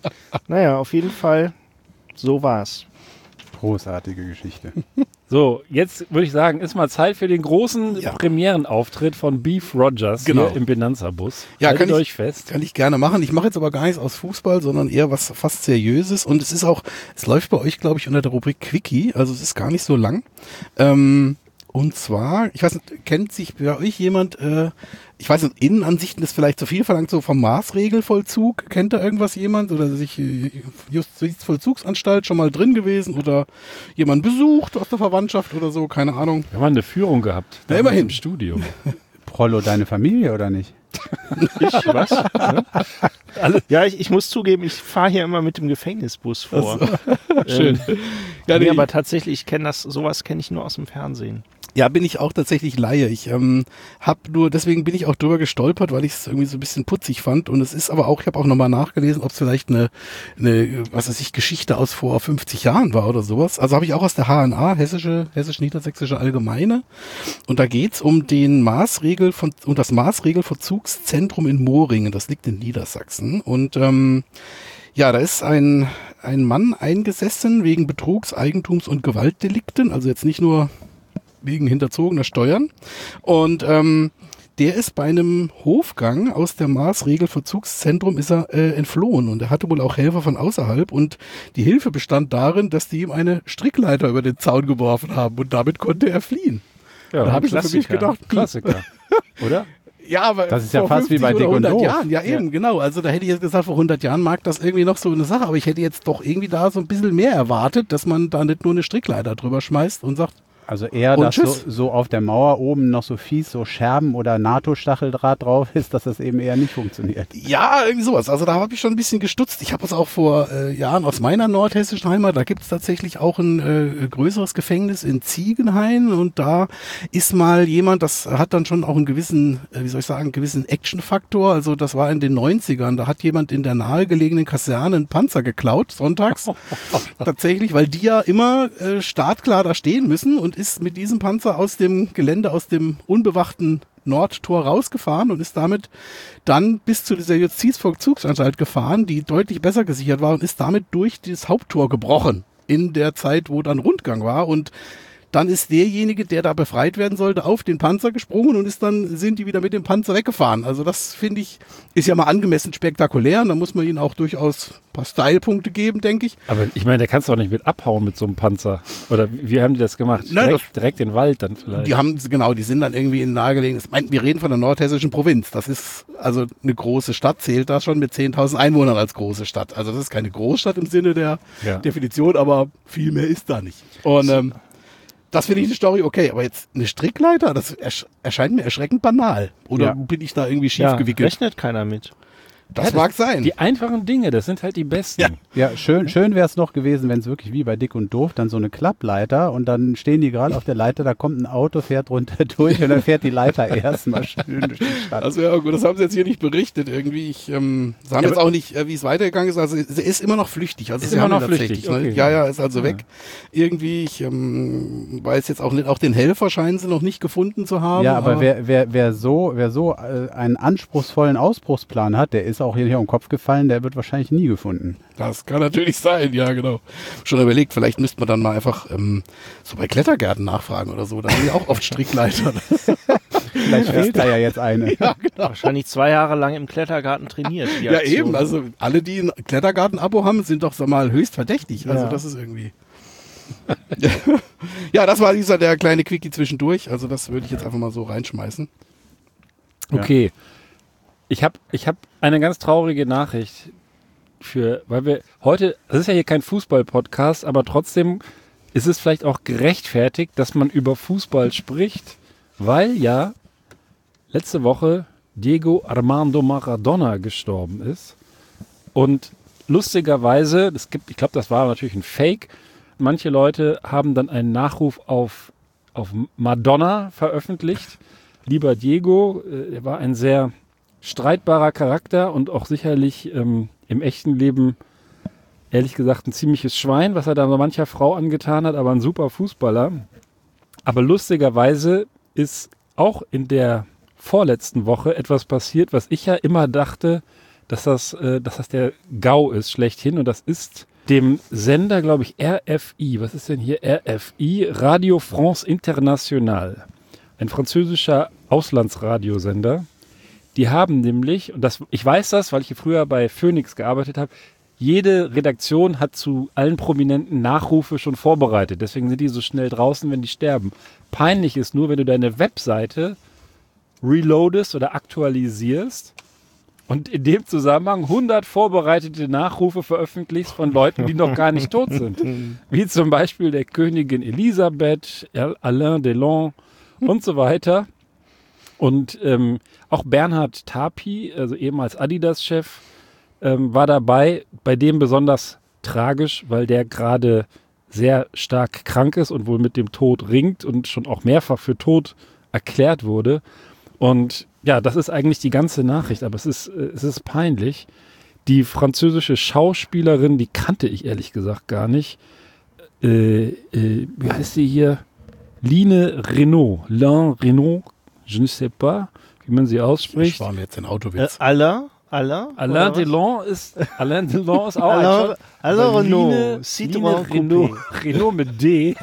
naja, auf jeden Fall, so war's. Großartige Geschichte. So, jetzt würde ich sagen, ist mal Zeit für den großen Ja. Premierenauftritt von Beef Rogers Genau. hier im Benanza-Bus. Ja, Haltet kann ich- euch fest. Kann ich gerne machen. Ich mache jetzt aber gar nichts aus Fußball, sondern eher was fast Seriöses. Und es ist auch, es läuft bei euch, glaube ich, unter der Rubrik Quickie. Also es ist gar nicht so lang. Ähm, und zwar, ich weiß nicht, kennt sich bei euch jemand, äh, ich weiß nicht, Innenansichten ist vielleicht zu viel verlangt, so vom Maßregelvollzug. Kennt da irgendwas jemand? Oder sich äh, Justizvollzugsanstalt schon mal drin gewesen? Oder jemand besucht aus der Verwandtschaft oder so? Keine Ahnung. Wir haben eine Führung gehabt. Ja, damals immerhin. Im Studio. Prollo, deine Familie oder nicht? Ich, was? Ne? Ja, ich, ich muss zugeben, ich fahre hier immer mit dem Gefängnisbus vor. Schön. Ähm, Ja, nee, nee, aber tatsächlich, ich kenne das, sowas kenne ich nur aus dem Fernsehen. Ja, bin ich auch tatsächlich Laie. Ich ähm, hab nur, deswegen bin ich auch drüber gestolpert, weil ich es irgendwie so ein bisschen putzig fand. Und es ist aber auch, ich habe auch nochmal nachgelesen, ob es vielleicht eine, eine, was weiß ich, Geschichte aus vor fünfzig Jahren war oder sowas. Also habe ich auch aus der H N A, Hessische, Hessisch-Niedersächsische Allgemeine. Und da geht's um den Maßregel von, um das Maßregelverzugszentrum in Moringen. Das liegt in Niedersachsen. Und ähm, ja, da ist ein, ein Mann eingesessen wegen Betrugs, Eigentums und Gewaltdelikten. Also jetzt nicht nur wegen hinterzogener Steuern. Und ähm, der ist bei einem Hofgang aus der Maßregelverzugszentrum ist er äh, entflohen und er hatte wohl auch Helfer von außerhalb und die Hilfe bestand darin, dass die ihm eine Strickleiter über den Zaun geworfen haben und damit konnte er fliehen. Ja, Da hab ich so für mich gedacht, hm. Klassiker. Oder? Ja, aber Das ist ja vor fast wie fünfzig bei oder Dick und hundert Doof. Jahren, ja eben, genau. Also da hätte ich jetzt gesagt, vor hundert Jahren mag das irgendwie noch so eine Sache, aber ich hätte jetzt doch irgendwie da so ein bisschen mehr erwartet, dass man da nicht nur eine Strickleiter drüber schmeißt und sagt, Also eher, Und dass so, tschüss. so auf der Mauer oben noch so fies, so Scherben oder NATO-Stacheldraht drauf ist, dass das eben eher nicht funktioniert. ja, irgendwie sowas. Also da habe ich schon ein bisschen gestutzt. Ich habe es auch vor äh, Jahren aus meiner nordhessischen Heimat, da gibt es tatsächlich auch ein äh, größeres Gefängnis in Ziegenhain und da ist mal jemand, das hat dann schon auch einen gewissen, äh, wie soll ich sagen, einen gewissen Action-Faktor. Also das war in den neunzigern, da hat jemand in der nahegelegenen Kaserne einen Panzer geklaut, sonntags. Tatsächlich, weil die ja immer äh, startklar da stehen müssen und ist mit diesem Panzer aus dem Gelände, aus dem unbewachten Nordtor rausgefahren und ist damit dann bis zu dieser Justizvollzugsanstalt gefahren, die deutlich besser gesichert war und ist damit durch das Haupttor gebrochen in der Zeit, wo dann Rundgang war und dann ist derjenige, der da befreit werden sollte, auf den Panzer gesprungen und ist dann, sind die wieder mit dem Panzer weggefahren. Also das finde ich, ist ja mal angemessen spektakulär und da muss man ihnen auch durchaus ein paar Style-Punkte geben, denke ich. Aber ich meine, der kannst du auch nicht mit abhauen mit so einem Panzer. Oder wie haben die das gemacht? Nein, direkt, direkt in den Wald dann vielleicht. Die haben, genau, die sind dann irgendwie in nahegelegen. Ich meine, wir reden von der nordhessischen Provinz. Das ist also eine große Stadt, zählt da schon mit zehntausend Einwohnern als große Stadt. Also das ist keine Großstadt im Sinne der Ja. Definition, aber viel mehr ist da nicht. Und ähm, das finde ich eine Story okay, aber jetzt eine Strickleiter, das ersch erscheint mir erschreckend banal. Oder Ja. bin ich da irgendwie schief Ja, gewickelt? rechnet keiner mit. Das Ja, mag sein. Die einfachen Dinge, das sind halt die besten. Ja. Ja, schön, schön wäre es noch gewesen, wenn es wirklich wie bei Dick und Doof dann so eine Klappleiter und dann stehen die gerade auf der Leiter, da kommt ein Auto, fährt runter durch und dann fährt die Leiter erstmal schön durch die Stadt. Also ja gut, das haben sie jetzt hier nicht berichtet irgendwie. Ich ähm, sie haben jetzt auch nicht, äh, wie es weitergegangen ist. Also sie ist immer noch flüchtig. Also Ist sie immer haben noch ihn tatsächlich, flüchtig, okay. Ne? Ja, ja, ist also Ja. weg. Irgendwie, ich ähm, weiß jetzt auch nicht, auch den Helfer scheinen sie noch nicht gefunden zu haben. Ja, aber wer, wer, wer so, wer so äh, einen anspruchsvollen Ausbruchsplan hat, der ist auch hier nicht auf den Kopf gefallen, der wird wahrscheinlich nie gefunden. Das kann natürlich sein, ja genau. Schon überlegt, vielleicht müsste man dann mal einfach ähm, so bei Klettergärten nachfragen oder so. Da haben die auch oft Strickleiter. Vielleicht fehlt da ja jetzt eine. Ja, genau. Wahrscheinlich zwei Jahre lang im Klettergarten trainiert. Die Ja, Aktion. eben. Also alle, die ein Klettergarten-Abo haben, sind doch sag mal höchst verdächtig. Also Ja. das ist irgendwie. Ja, das war dieser der kleine Quickie zwischendurch. Also das würde ich jetzt einfach mal so reinschmeißen. Okay. Ich habe ich hab eine ganz traurige Nachricht für, weil wir heute, das ist ja hier kein Fußball-Podcast, aber trotzdem ist es vielleicht auch gerechtfertigt, dass man über Fußball spricht, weil ja letzte Woche Diego Armando Maradona gestorben ist. Und lustigerweise, es gibt, ich glaube, das war natürlich ein Fake, manche Leute haben dann einen Nachruf auf, auf Madonna veröffentlicht. Lieber Diego, äh, er war ein sehr streitbarer Charakter und auch sicherlich ähm, im echten Leben, ehrlich gesagt, ein ziemliches Schwein, was er da so mancher Frau angetan hat, aber ein super Fußballer. Aber lustigerweise ist auch in der vorletzten Woche etwas passiert, was ich ja immer dachte, dass das, äh, dass das der GAU ist, schlechthin. Und das ist dem Sender, glaube ich, R F I. Was ist denn hier R F I? Radio France International. Ein französischer Auslandsradiosender. Die haben nämlich, und das, ich weiß das, weil ich hier früher bei Phoenix gearbeitet habe, jede Redaktion hat zu allen Prominenten Nachrufe schon vorbereitet. Deswegen sind die so schnell draußen, wenn die sterben. Peinlich ist nur, wenn du deine Webseite reloadest oder aktualisierst und in dem Zusammenhang hundert vorbereitete Nachrufe veröffentlichst von Leuten, die noch gar nicht tot sind. Wie zum Beispiel der Königin Elisabeth, Alain Delon und so weiter. Und ähm, auch Bernhard Tapie, also ehemals Adidas-Chef, ähm, war dabei, bei dem besonders tragisch, weil der gerade sehr stark krank ist und wohl mit dem Tod ringt und schon auch mehrfach für tot erklärt wurde. Und ja, das ist eigentlich die ganze Nachricht, aber es ist, äh, es ist peinlich. Die französische Schauspielerin, die kannte ich ehrlich gesagt gar nicht. Äh, äh, wie heißt sie hier? Line Renaud. Line Renaud, je ne sais pas, wie man sie Ich ausspricht. spare mir jetzt den Äh, Autowitz. Alain? Alain? Alain Delon ist, Alain Delon ist auch Alain, ein Alain Aber Renault. Line- Citroën Line Renault, Coupé. Renault mit D.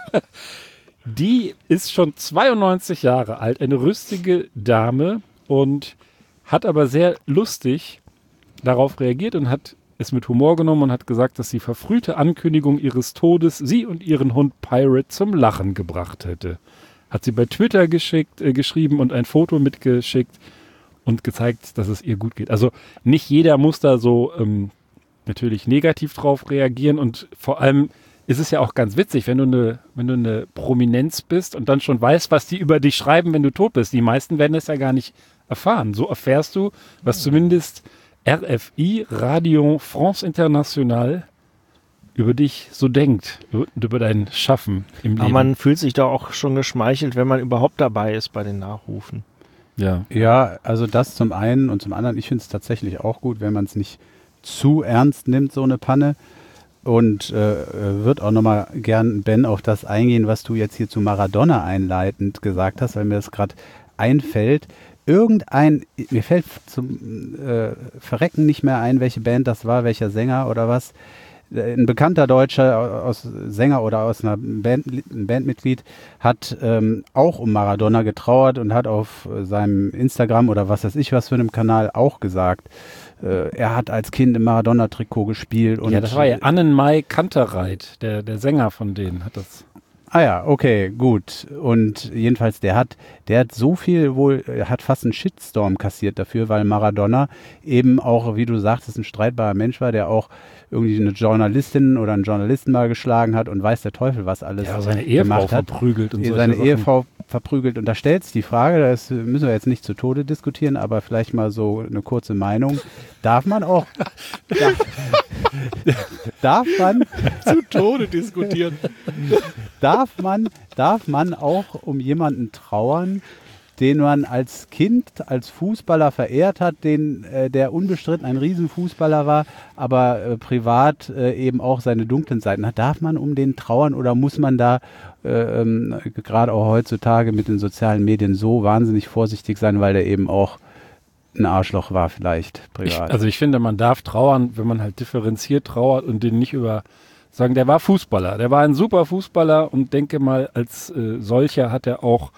Die ist schon zweiundneunzig Jahre alt, eine rüstige Dame und hat aber sehr lustig darauf reagiert und hat es mit Humor genommen und hat gesagt, dass die verfrühte Ankündigung ihres Todes sie und ihren Hund Pirate zum Lachen gebracht hätte. Hat sie bei Twitter geschickt, äh, geschrieben und ein Foto mitgeschickt und gezeigt, dass es ihr gut geht. Also nicht jeder muss da so ähm, natürlich negativ drauf reagieren und vor allem ist es ja auch ganz witzig, wenn du eine, wenn du eine Prominenz bist und dann schon weißt, was die über dich schreiben, wenn du tot bist. Die meisten werden es ja gar nicht erfahren. So erfährst du, was zumindest R F I, Radio France International, über dich so denkt und über dein Schaffen im Aber Leben. man fühlt sich da auch schon geschmeichelt, wenn man überhaupt dabei ist bei den Nachrufen. ja. Ja, also das zum einen und zum anderen, ich finde es tatsächlich auch gut, wenn man es nicht zu ernst nimmt, so eine Panne. Und äh, wird auch nochmal gern, Ben, auf das eingehen, was du jetzt hier zu Maradona einleitend gesagt hast, weil mir das gerade einfällt. Irgendein, mir fällt zum äh, Verrecken nicht mehr ein, welche Band das war, welcher Sänger oder was. Ein bekannter Deutscher aus Sänger oder aus einer Band, ein Bandmitglied hat ähm, auch um Maradona getrauert und hat auf seinem Instagram oder was weiß ich was für einem Kanal auch gesagt, äh, er hat als Kind im Maradona-Trikot gespielt. Und ja, das war ja Annenmai Kantereit, der, der Sänger von denen hat das. Ah ja, okay, gut. Und jedenfalls, der hat, der hat so viel wohl, er hat fast einen Shitstorm kassiert dafür, weil Maradona eben auch, wie du sagtest, ein streitbarer Mensch war, der auch irgendwie eine Journalistin oder einen Journalisten mal geschlagen hat und weiß der Teufel, was alles Ja, seine Ehefrau gemacht hat. verprügelt und solche Seine Sachen. Ehefrau verprügelt. Und da stellt sich die Frage, das müssen wir jetzt nicht zu Tode diskutieren, aber vielleicht mal so eine kurze Meinung. Darf man auch, darf, darf man Zu Tode diskutieren. Darf man, darf man auch um jemanden trauern, den man als Kind, als Fußballer verehrt hat, den, äh, der unbestritten ein Riesenfußballer war, aber äh, privat äh, eben auch seine dunklen Seiten hat? Darf man um den trauern oder muss man da äh, ähm, gerade auch heutzutage mit den sozialen Medien so wahnsinnig vorsichtig sein, weil der eben auch ein Arschloch war vielleicht Ich, privat? also ich finde, man darf trauern, wenn man halt differenziert trauert und den nicht über sagen, der war Fußballer, der war ein super Fußballer und denke mal, als äh, solcher hat er auch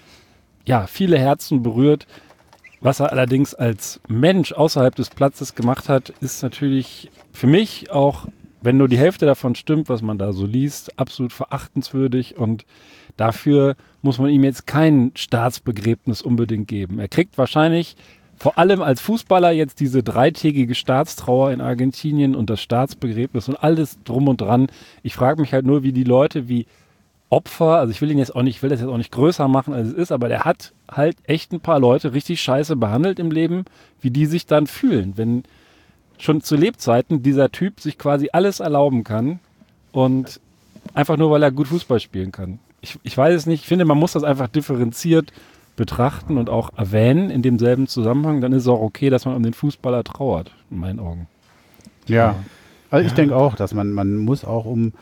ja, viele Herzen berührt. Was er allerdings als Mensch außerhalb des Platzes gemacht hat, ist natürlich für mich auch, wenn nur die Hälfte davon stimmt, was man da so liest, absolut verachtenswürdig und dafür muss man ihm jetzt kein Staatsbegräbnis unbedingt geben. Er kriegt wahrscheinlich vor allem als Fußballer jetzt diese dreitägige Staatstrauer in Argentinien und das Staatsbegräbnis und alles drum und dran. Ich frage mich halt nur, wie die Leute wie Opfer, also ich will ihn jetzt auch nicht, ich will das jetzt auch nicht größer machen, als es ist, aber der hat halt echt ein paar Leute richtig scheiße behandelt im Leben, wie die sich dann fühlen, wenn schon zu Lebzeiten dieser Typ sich quasi alles erlauben kann und einfach nur, weil er gut Fußball spielen kann. Ich, ich weiß es nicht, ich finde, man muss das einfach differenziert betrachten und auch erwähnen in demselben Zusammenhang, dann ist es auch okay, dass man um den Fußballer trauert, in meinen Augen. Ja, also ich denke auch, dass man, man muss auch um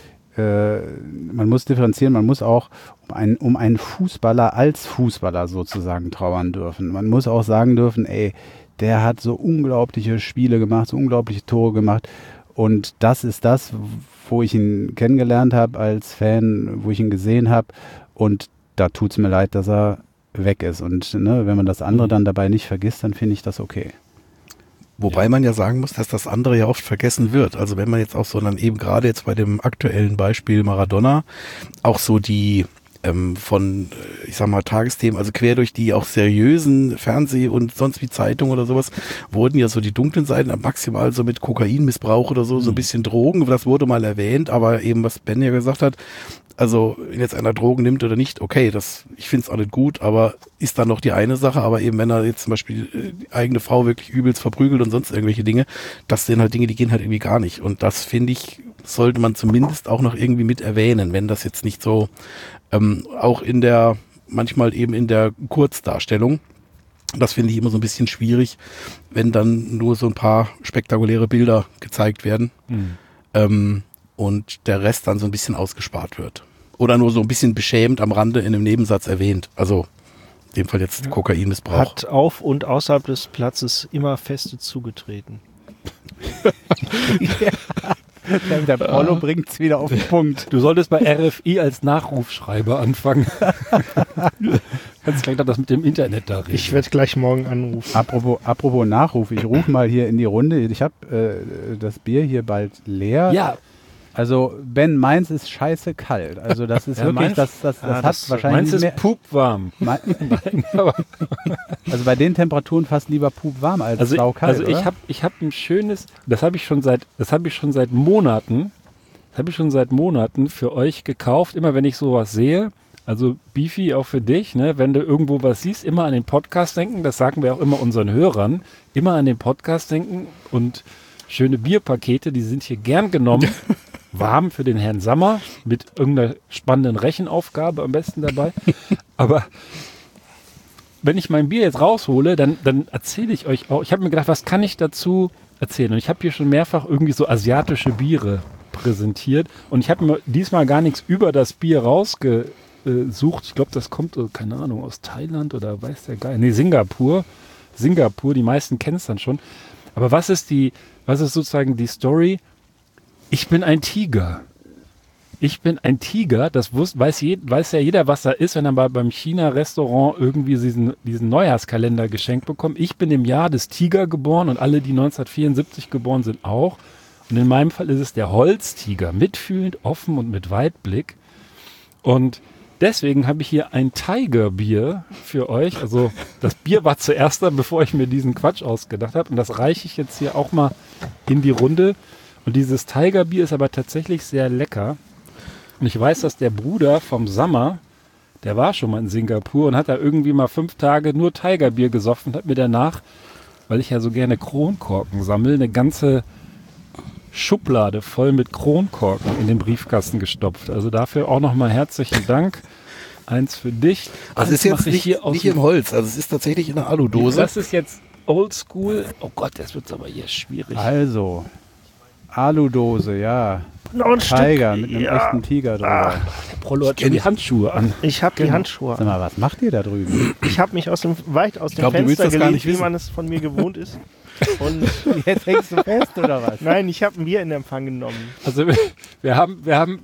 Äh, man muss differenzieren, man muss auch um einen, um einen Fußballer als Fußballer sozusagen trauern dürfen. Man muss auch sagen dürfen, ey, der hat so unglaubliche Spiele gemacht, so unglaubliche Tore gemacht und das ist das, wo ich ihn kennengelernt habe als Fan, wo ich ihn gesehen habe und da tut es mir leid, dass er weg ist und ne, wenn man das andere dann dabei nicht vergisst, dann finde ich das okay. Wobei ja. man ja sagen muss, dass das andere ja oft vergessen wird. Also wenn man jetzt auch so dann eben gerade jetzt bei dem aktuellen Beispiel Maradona auch so die ähm, von, ich sag mal, Tagesthemen, also quer durch die auch seriösen Fernseh- und sonst wie Zeitungen oder sowas, wurden ja so die dunklen Seiten maximal so mit Kokainmissbrauch oder so, mhm. so ein bisschen Drogen, das wurde mal erwähnt, aber eben was Ben ja gesagt hat, also wenn jetzt einer Drogen nimmt oder nicht, okay, das ich finde es auch nicht gut, aber ist dann noch die eine Sache, aber eben wenn er jetzt zum Beispiel die eigene Frau wirklich übelst verprügelt und sonst irgendwelche Dinge, das sind halt Dinge, die gehen halt irgendwie gar nicht und das finde ich, sollte man zumindest auch noch irgendwie mit erwähnen, wenn das jetzt nicht so ähm, auch in der, manchmal eben in der Kurzdarstellung, das finde ich immer so ein bisschen schwierig, wenn dann nur so ein paar spektakuläre Bilder gezeigt werden. Mhm. Ähm, und der Rest dann so ein bisschen ausgespart wird. Oder nur so ein bisschen beschämt am Rande in einem Nebensatz erwähnt. Also in dem Fall jetzt Kokainmissbrauch. Hat auf und außerhalb des Platzes immer feste zugetreten. ja. Der Prollo bringt es wieder auf den Punkt. Du solltest bei R F I als Nachrufschreiber anfangen. Kannst gleich noch das mit dem Internet da reden. Ich werde gleich morgen anrufen. Apropos, apropos Nachruf, ich rufe mal hier in die Runde. Ich habe äh, das Bier hier bald leer. Ja. Also Ben, meins ist scheiße kalt. Also das ist ja, wirklich, meins, das, das, das ah, hat das wahrscheinlich meins ist pupwarm. Mein, also bei den Temperaturen fast lieber pupwarm als also saukalt. Also ich habe ich hab ein schönes, das habe ich schon seit, das habe ich schon seit Monaten, das habe ich schon seit Monaten für euch gekauft. Immer wenn ich sowas sehe, also Beefy auch für dich, ne, wenn du irgendwo was siehst, immer an den Podcast denken. Das sagen wir auch immer unseren Hörern, immer an den Podcast denken und schöne Bierpakete, die sind hier gern genommen. Warm für den Herrn Sammer mit irgendeiner spannenden Rechenaufgabe am besten dabei. Aber wenn ich mein Bier jetzt raushole, dann, dann erzähle ich euch auch. Ich habe mir gedacht, was kann ich dazu erzählen? Und ich habe hier schon mehrfach irgendwie so asiatische Biere präsentiert. Und ich habe mir diesmal gar nichts über das Bier rausgesucht. Ich glaube, das kommt, keine Ahnung, aus Thailand oder weiß der Geil. Nee, Singapur. Singapur, die meisten kennen es dann schon. Aber was ist die, was ist sozusagen die Story? Ich bin ein Tiger. Ich bin ein Tiger, das wus- weiß, je, weiß ja jeder, was er ist, wenn er mal beim China-Restaurant irgendwie diesen, diesen Neujahrskalender geschenkt bekommt. Ich bin im Jahr des Tiger geboren und alle, die neunzehnhundertvierundsiebzig geboren sind, auch. Und in meinem Fall ist es der Holztiger, mitfühlend, offen und mit Weitblick. Und deswegen habe ich hier ein Tiger-Bier für euch. Also das Bier war zuerst da, bevor ich mir diesen Quatsch ausgedacht habe. Und das reiche ich jetzt hier auch mal in die Runde. Und dieses Tiger-Bier ist aber tatsächlich sehr lecker. Und ich weiß, dass der Bruder vom Sammer, der war schon mal in Singapur und hat da irgendwie mal fünf Tage nur Tiger-Bier gesoffen und hat mir danach, weil ich ja so gerne Kronkorken sammle, eine ganze Schublade voll mit Kronkorken in den Briefkasten gestopft. Also dafür auch nochmal herzlichen Dank. Eins für dich. Also es ist jetzt nicht, nicht im Holz, also es ist tatsächlich in einer Aludose. Das ist jetzt oldschool. Oh Gott, das wird aber hier schwierig. Also, Aludose, ja. Noch ein Tiger Stück. mit einem Ja. echten Tiger drüber. Der Prollo hat schon die Handschuhe an. Ich habe die Genau. Handschuhe. Sag mal, was macht ihr da drüben? Ich habe mich aus dem, weit aus dem glaub, du willst Fenster das gar gelegt, nicht wie wissen. man es von mir gewohnt ist. Und Jetzt hängst du fest, oder was? nein, ich habe ein Bier in Empfang genommen. Also wir, wir haben, wir haben,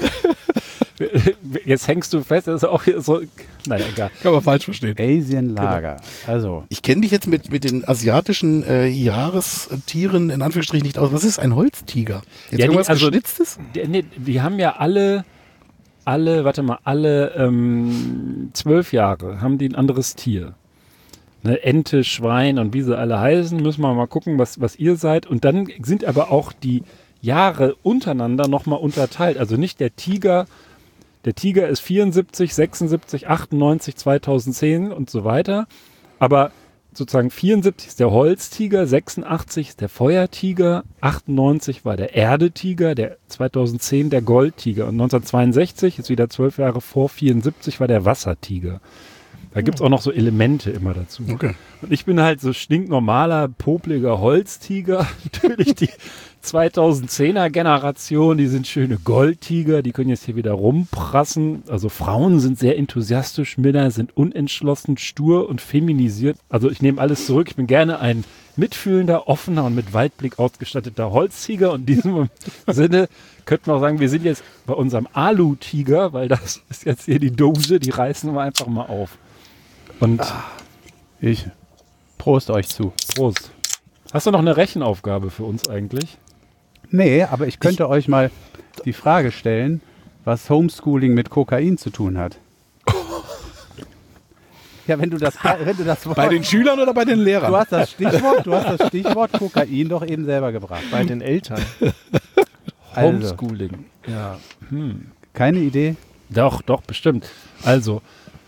jetzt hängst du fest, das ist auch hier so, naja, egal. Kann man falsch verstehen. Asian Lager. Also, Ich kenne dich jetzt mit, mit den asiatischen äh, Jahrestieren in Anführungsstrichen nicht aus. Was ist ein Holztiger? Jetzt Ja, die- irgendwas also- Geschnitztes? Die, nee, die haben ja alle, alle, warte mal, alle ähm, zwölf Jahre haben die ein anderes Tier. Ne, Ente, Schwein und wie sie alle heißen, müssen wir mal gucken, was, was ihr seid. Und dann sind aber auch die Jahre untereinander nochmal unterteilt. Also nicht der Tiger, der Tiger ist vierundsiebzig, sechsundsiebzig, achtundneunzig, zweitausendzehn und so weiter. Aber sozusagen vierundsiebzig ist der Holztiger, sechsundachtzig ist der Feuertiger, achtundneunzig war der Erdetiger, der zweitausendzehn der Goldtiger und neunzehnhundertzweiundsechzig, ist wieder zwölf Jahre vor vierundsiebzig, war der Wassertiger. Da gibt es auch noch so Elemente immer dazu. Okay. Und ich bin halt so stinknormaler, popliger Holztiger. Natürlich die zweitausendzehner Generation, die sind schöne Goldtiger, die können jetzt hier wieder rumprassen. Also Frauen sind sehr enthusiastisch, Männer sind unentschlossen, stur und feminisiert. Also ich nehme alles zurück. Ich bin gerne ein mitfühlender, offener und mit Weitblick ausgestatteter Holztiger. Und in diesem Sinne könnte man auch sagen, wir sind jetzt bei unserem Alu-Tiger, weil das ist jetzt hier die Dose, die reißen wir einfach mal auf. Und ich Prost euch zu. Prost. Hast du noch eine Rechenaufgabe für uns eigentlich? Nee, aber ich könnte euch mal die Frage stellen, was Homeschooling mit Kokain zu tun hat. Ja, wenn du das, wenn du das Wort, Bei den Schülern oder bei den Lehrern? du hast das Stichwort, du hast das Stichwort Kokain doch eben selber gebracht. Bei den Eltern. Also, Homeschooling. Ja. Hm. keine Idee? Doch, doch, bestimmt. Also,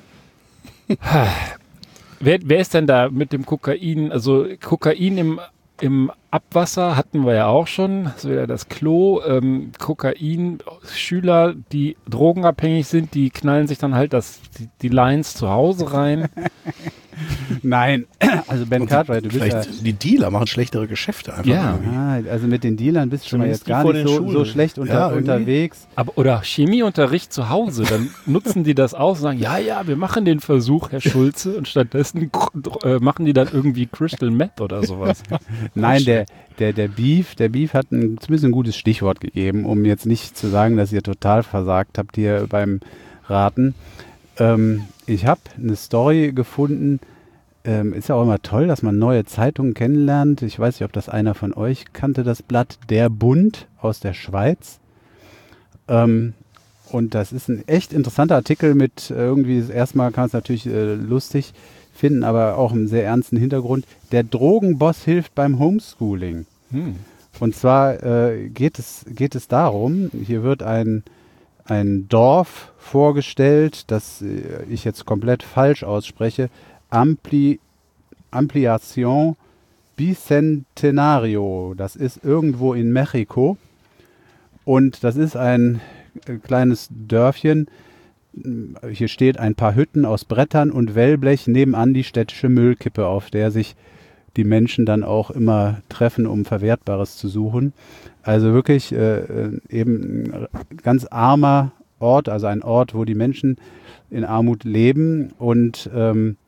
wer, wer ist denn da mit dem Kokain? Also Kokain im, im Abwasser hatten wir ja auch schon. Das ist wieder das Klo. Ähm, Kokain, Schüler, die drogenabhängig sind, die knallen sich dann halt das, die, die Lines zu Hause rein. Nein, also Ben Und Cartwright, du bist ja... Vielleicht die Dealer machen schlechtere Geschäfte einfach. Ja. irgendwie. Ah, also mit den Dealern bist du schon mal Zumindest jetzt die gar vor nicht den so, Schulen. so schlecht unter, Ja, irgendwie. unterwegs. Aber, oder Chemieunterricht zu Hause, dann nutzen die das aus und sagen, ja, ja, wir machen den Versuch, Herr Schulze, und stattdessen äh, machen die dann irgendwie Crystal Meth oder sowas. Nein, der, der, der Beef, der Beef hat ein, zumindest ein gutes Stichwort gegeben, um jetzt nicht zu sagen, dass ihr total versagt habt hier beim Raten. Ähm, ich habe eine Story gefunden. Ähm, ist ja auch immer toll, dass man neue Zeitungen kennenlernt. Ich weiß nicht, ob das einer von euch kannte, das Blatt Der Bund aus der Schweiz. Ähm, und das ist ein echt interessanter Artikel mit äh, irgendwie, erstmal kann man es natürlich äh, lustig finden, aber auch einen sehr ernsten Hintergrund. Der Drogenboss hilft beim Homeschooling. Hm. Und zwar äh, geht, es, geht es darum, hier wird ein, ein Dorf vorgestellt, das äh, ich jetzt komplett falsch ausspreche, Ampli, Ampliación Bicentenario. Das ist irgendwo in Mexiko. Und das ist ein äh, kleines Dörfchen. Hier steht ein paar Hütten aus Brettern und Wellblech, nebenan die städtische Müllkippe, auf der sich die Menschen dann auch immer treffen, um Verwertbares zu suchen. Also wirklich äh, eben ein ganz armer Ort, also ein Ort, wo die Menschen in Armut leben, und ähm,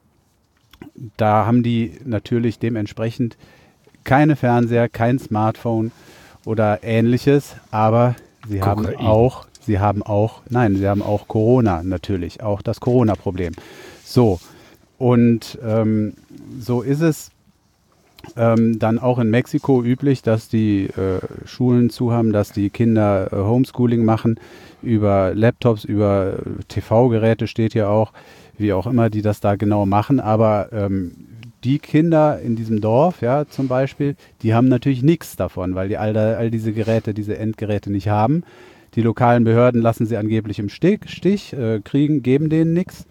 da haben die natürlich dementsprechend keine Fernseher, kein Smartphone oder ähnliches, aber sie haben Kokain. auch, sie haben auch, nein, sie haben auch Corona natürlich, auch das Corona-Problem. So, und ähm, so ist es Ähm, dann auch in Mexiko üblich, dass die äh, Schulen zu haben, dass die Kinder äh, Homeschooling machen über Laptops, über T V-Geräte steht hier auch, wie auch immer die das da genau machen. Aber ähm, die Kinder in diesem Dorf, ja, zum Beispiel, die haben natürlich nichts davon, weil die all, da, all diese Geräte, diese Endgeräte nicht haben. Die lokalen Behörden lassen sie angeblich im Stich, Stich äh, kriegen, geben denen nichts.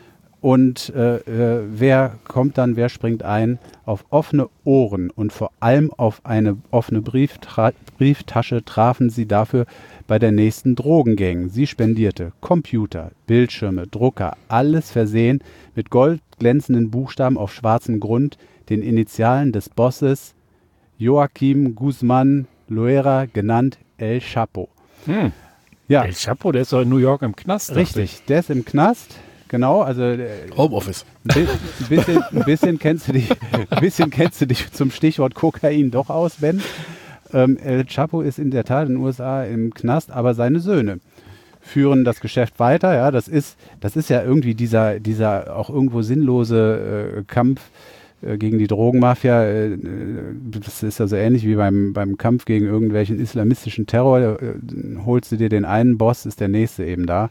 Und äh, äh, wer kommt dann, wer springt ein? Auf offene Ohren und vor allem auf eine offene Brieftra- Brieftasche trafen sie dafür bei der nächsten Drogengang. Sie spendierte Computer, Bildschirme, Drucker, alles versehen mit goldglänzenden Buchstaben auf schwarzem Grund, den Initialen des Bosses Joaquim Guzman Loera, genannt El Chapo. Hm. Ja, El Chapo, der ist doch in New York im Knast. dachte richtig, der ist im Knast. Genau, also äh, Homeoffice. ein bisschen, ein bisschen kennst du dich, ein bisschen kennst du dich zum Stichwort Kokain doch aus, Ben. Ähm, El Chapo ist in der Tat in den U S A im Knast, aber seine Söhne führen das Geschäft weiter. Ja, das ist, das ist ja irgendwie dieser, dieser auch irgendwo sinnlose äh, Kampf äh, gegen die Drogenmafia. Äh, das ist ja so ähnlich wie beim, beim Kampf gegen irgendwelchen islamistischen Terror. Äh, holst du dir den einen Boss, ist der nächste eben da.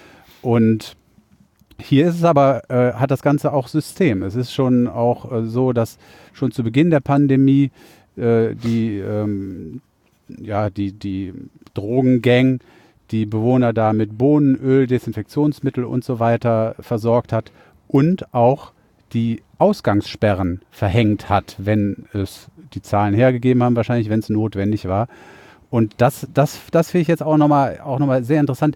Und hier ist es aber, äh, hat das Ganze auch System. Es ist schon auch äh, so, dass schon zu Beginn der Pandemie äh, die, ähm, ja, die, die Drogengang die Bewohner da mit Bohnenöl, Desinfektionsmittel und so weiter versorgt hat und auch die Ausgangssperren verhängt hat, wenn es die Zahlen hergegeben haben, wahrscheinlich, wenn es notwendig war. Und das, das, das finde ich jetzt auch nochmal auch noch mal sehr interessant.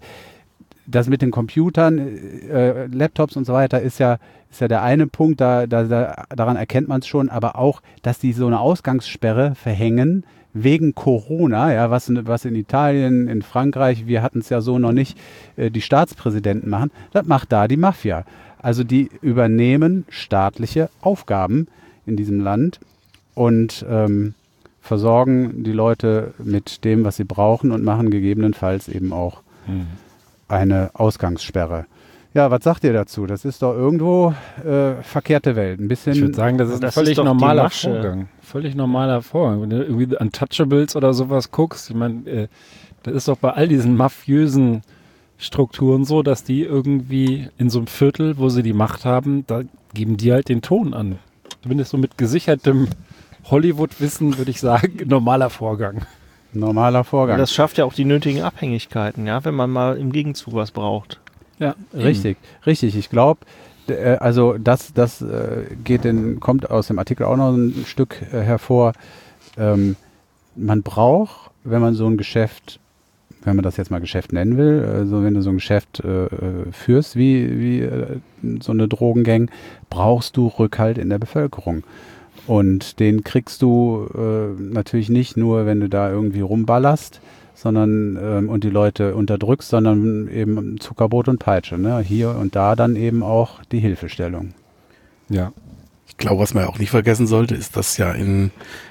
Das mit den Computern, äh, Laptops und so weiter ist ja, ist ja der eine Punkt, da, da, da, daran erkennt man es schon, aber auch, dass die so eine Ausgangssperre verhängen wegen Corona, ja, was, was in Italien, in Frankreich, wir hatten es ja so noch nicht, äh, die Staatspräsidenten machen, das macht da die Mafia. Also die übernehmen staatliche Aufgaben in diesem Land und ähm, versorgen die Leute mit dem, was sie brauchen und machen gegebenenfalls eben auch mhm. eine Ausgangssperre. Ja, was sagt ihr dazu? Das ist doch irgendwo äh, verkehrte Welt. Ein bisschen. Ich würde sagen, das ist das ein völlig ist doch normaler die Masche. Vorgang. Völlig normaler Vorgang. Wenn du irgendwie Untouchables oder sowas guckst, ich meine, äh, das ist doch bei all diesen mafiösen Strukturen so, dass die irgendwie in so einem Viertel, wo sie die Macht haben, da geben die halt den Ton an. Zumindest so mit gesichertem Hollywood-Wissen würde ich sagen, normaler Vorgang. Normaler Vorgang. Das schafft ja auch die nötigen Abhängigkeiten, ja, wenn man mal im Gegenzug was braucht. Ja, richtig, richtig. Ich glaube, äh, also das, das äh, geht in, kommt aus dem Artikel auch noch ein Stück äh, hervor. Ähm, man braucht, wenn man so ein Geschäft, wenn man das jetzt mal Geschäft nennen will, also wenn du so ein Geschäft äh, führst wie, wie äh, so eine Drogengang, brauchst du Rückhalt in der Bevölkerung. Und den kriegst du äh, natürlich nicht nur, wenn du da irgendwie rumballerst, sondern ähm, und die Leute unterdrückst, sondern eben Zuckerbrot und Peitsche. Ne? Hier und da dann eben auch die Hilfestellung. Ja. Ich glaube, was man auch nicht vergessen sollte, ist, dass ja in,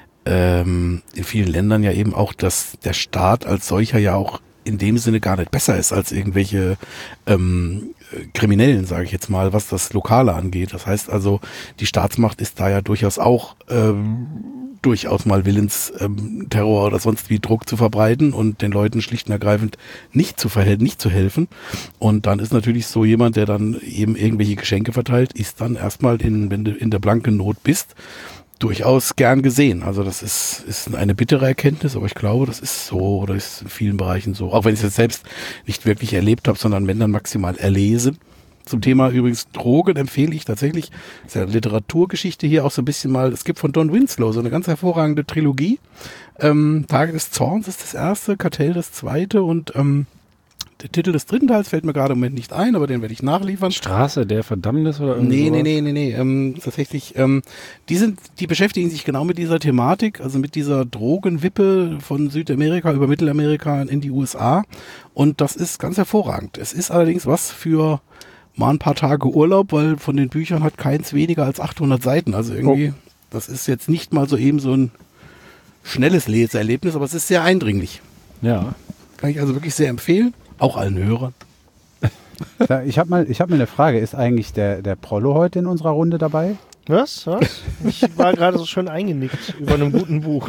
ähm, in vielen Ländern ja eben auch, dass der Staat als solcher ja auch in dem Sinne gar nicht besser ist als irgendwelche ähm, Kriminellen, sage ich jetzt mal, was das Lokale angeht. Das heißt also, die Staatsmacht ist da ja durchaus auch ähm, durchaus mal willens, ähm, Terror oder sonst wie Druck zu verbreiten und den Leuten schlicht und ergreifend nicht zu verhelfen, nicht zu helfen. Und dann ist natürlich so jemand, der dann eben irgendwelche Geschenke verteilt, ist dann erstmal, in, wenn du in der blanken Not bist, durchaus gern gesehen. Also das ist, ist eine bittere Erkenntnis, aber ich glaube, das ist so oder ist in vielen Bereichen so. Auch wenn ich es jetzt selbst nicht wirklich erlebt habe, sondern wenn dann maximal erlese. Zum Thema übrigens Drogen empfehle ich tatsächlich, das ist ja Literaturgeschichte hier auch so ein bisschen mal, es gibt von Don Winslow so eine ganz hervorragende Trilogie. Ähm, Tage des Zorns ist das erste, Kartell das zweite und ähm, der Titel des dritten Teils fällt mir gerade im Moment nicht ein, aber den werde ich nachliefern. Straße der Verdammnis oder irgendwie Nee, nee, sowas? nee, nee, nee. Ähm, tatsächlich, ähm, die sind, die beschäftigen sich genau mit dieser Thematik, also mit dieser Drogenwippe von Südamerika über Mittelamerika in die U S A. Und das ist ganz hervorragend. Es ist allerdings was für mal ein paar Tage Urlaub, weil von den Büchern hat keins weniger als achthundert Seiten. Also irgendwie, oh. Das ist jetzt nicht mal so eben so ein schnelles Leseerlebnis, aber es ist sehr eindringlich. Ja. Kann ich also wirklich sehr empfehlen. Auch allen Hörern. Ich habe mal, ich hab mal eine Frage. Ist eigentlich der, der Prollo heute in unserer Runde dabei? Was? Was? Ich war gerade so schön eingenickt über einem guten Buch.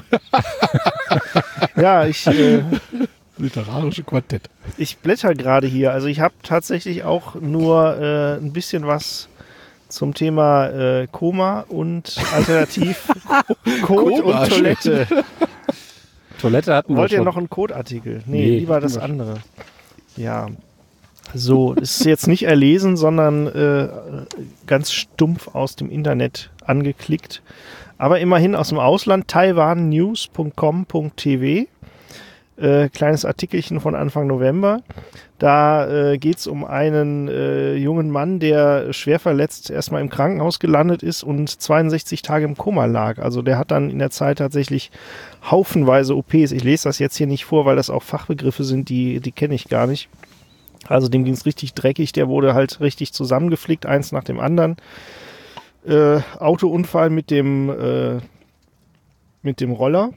Ja, ich... Äh, literarische Quartett. Ich blätter gerade hier. Also ich habe tatsächlich auch nur äh, ein bisschen was zum Thema äh, Koma und alternativ Code Koma, und Toilette. Toilette hatten wir Wollt ihr schon. noch einen Code-Artikel? Nee, Nee, lieber das hatten andere. Ja. So, ist jetzt nicht erlesen, sondern äh, ganz stumpf aus dem Internet angeklickt. Aber immerhin aus dem Ausland, taiwan news punkt com punkt t v. Äh, kleines Artikelchen von Anfang November. Da äh, geht es um einen äh, jungen Mann, der schwer verletzt erstmal im Krankenhaus gelandet ist und zweiundsechzig Tage im Koma lag. Also der hat dann in der Zeit tatsächlich haufenweise O Ps. Ich lese das jetzt hier nicht vor, weil das auch Fachbegriffe sind, die, die kenne ich gar nicht. Also dem ging es richtig dreckig. Der wurde halt richtig zusammengeflickt, eins nach dem anderen. Äh, Autounfall mit dem, äh, mit dem Roller.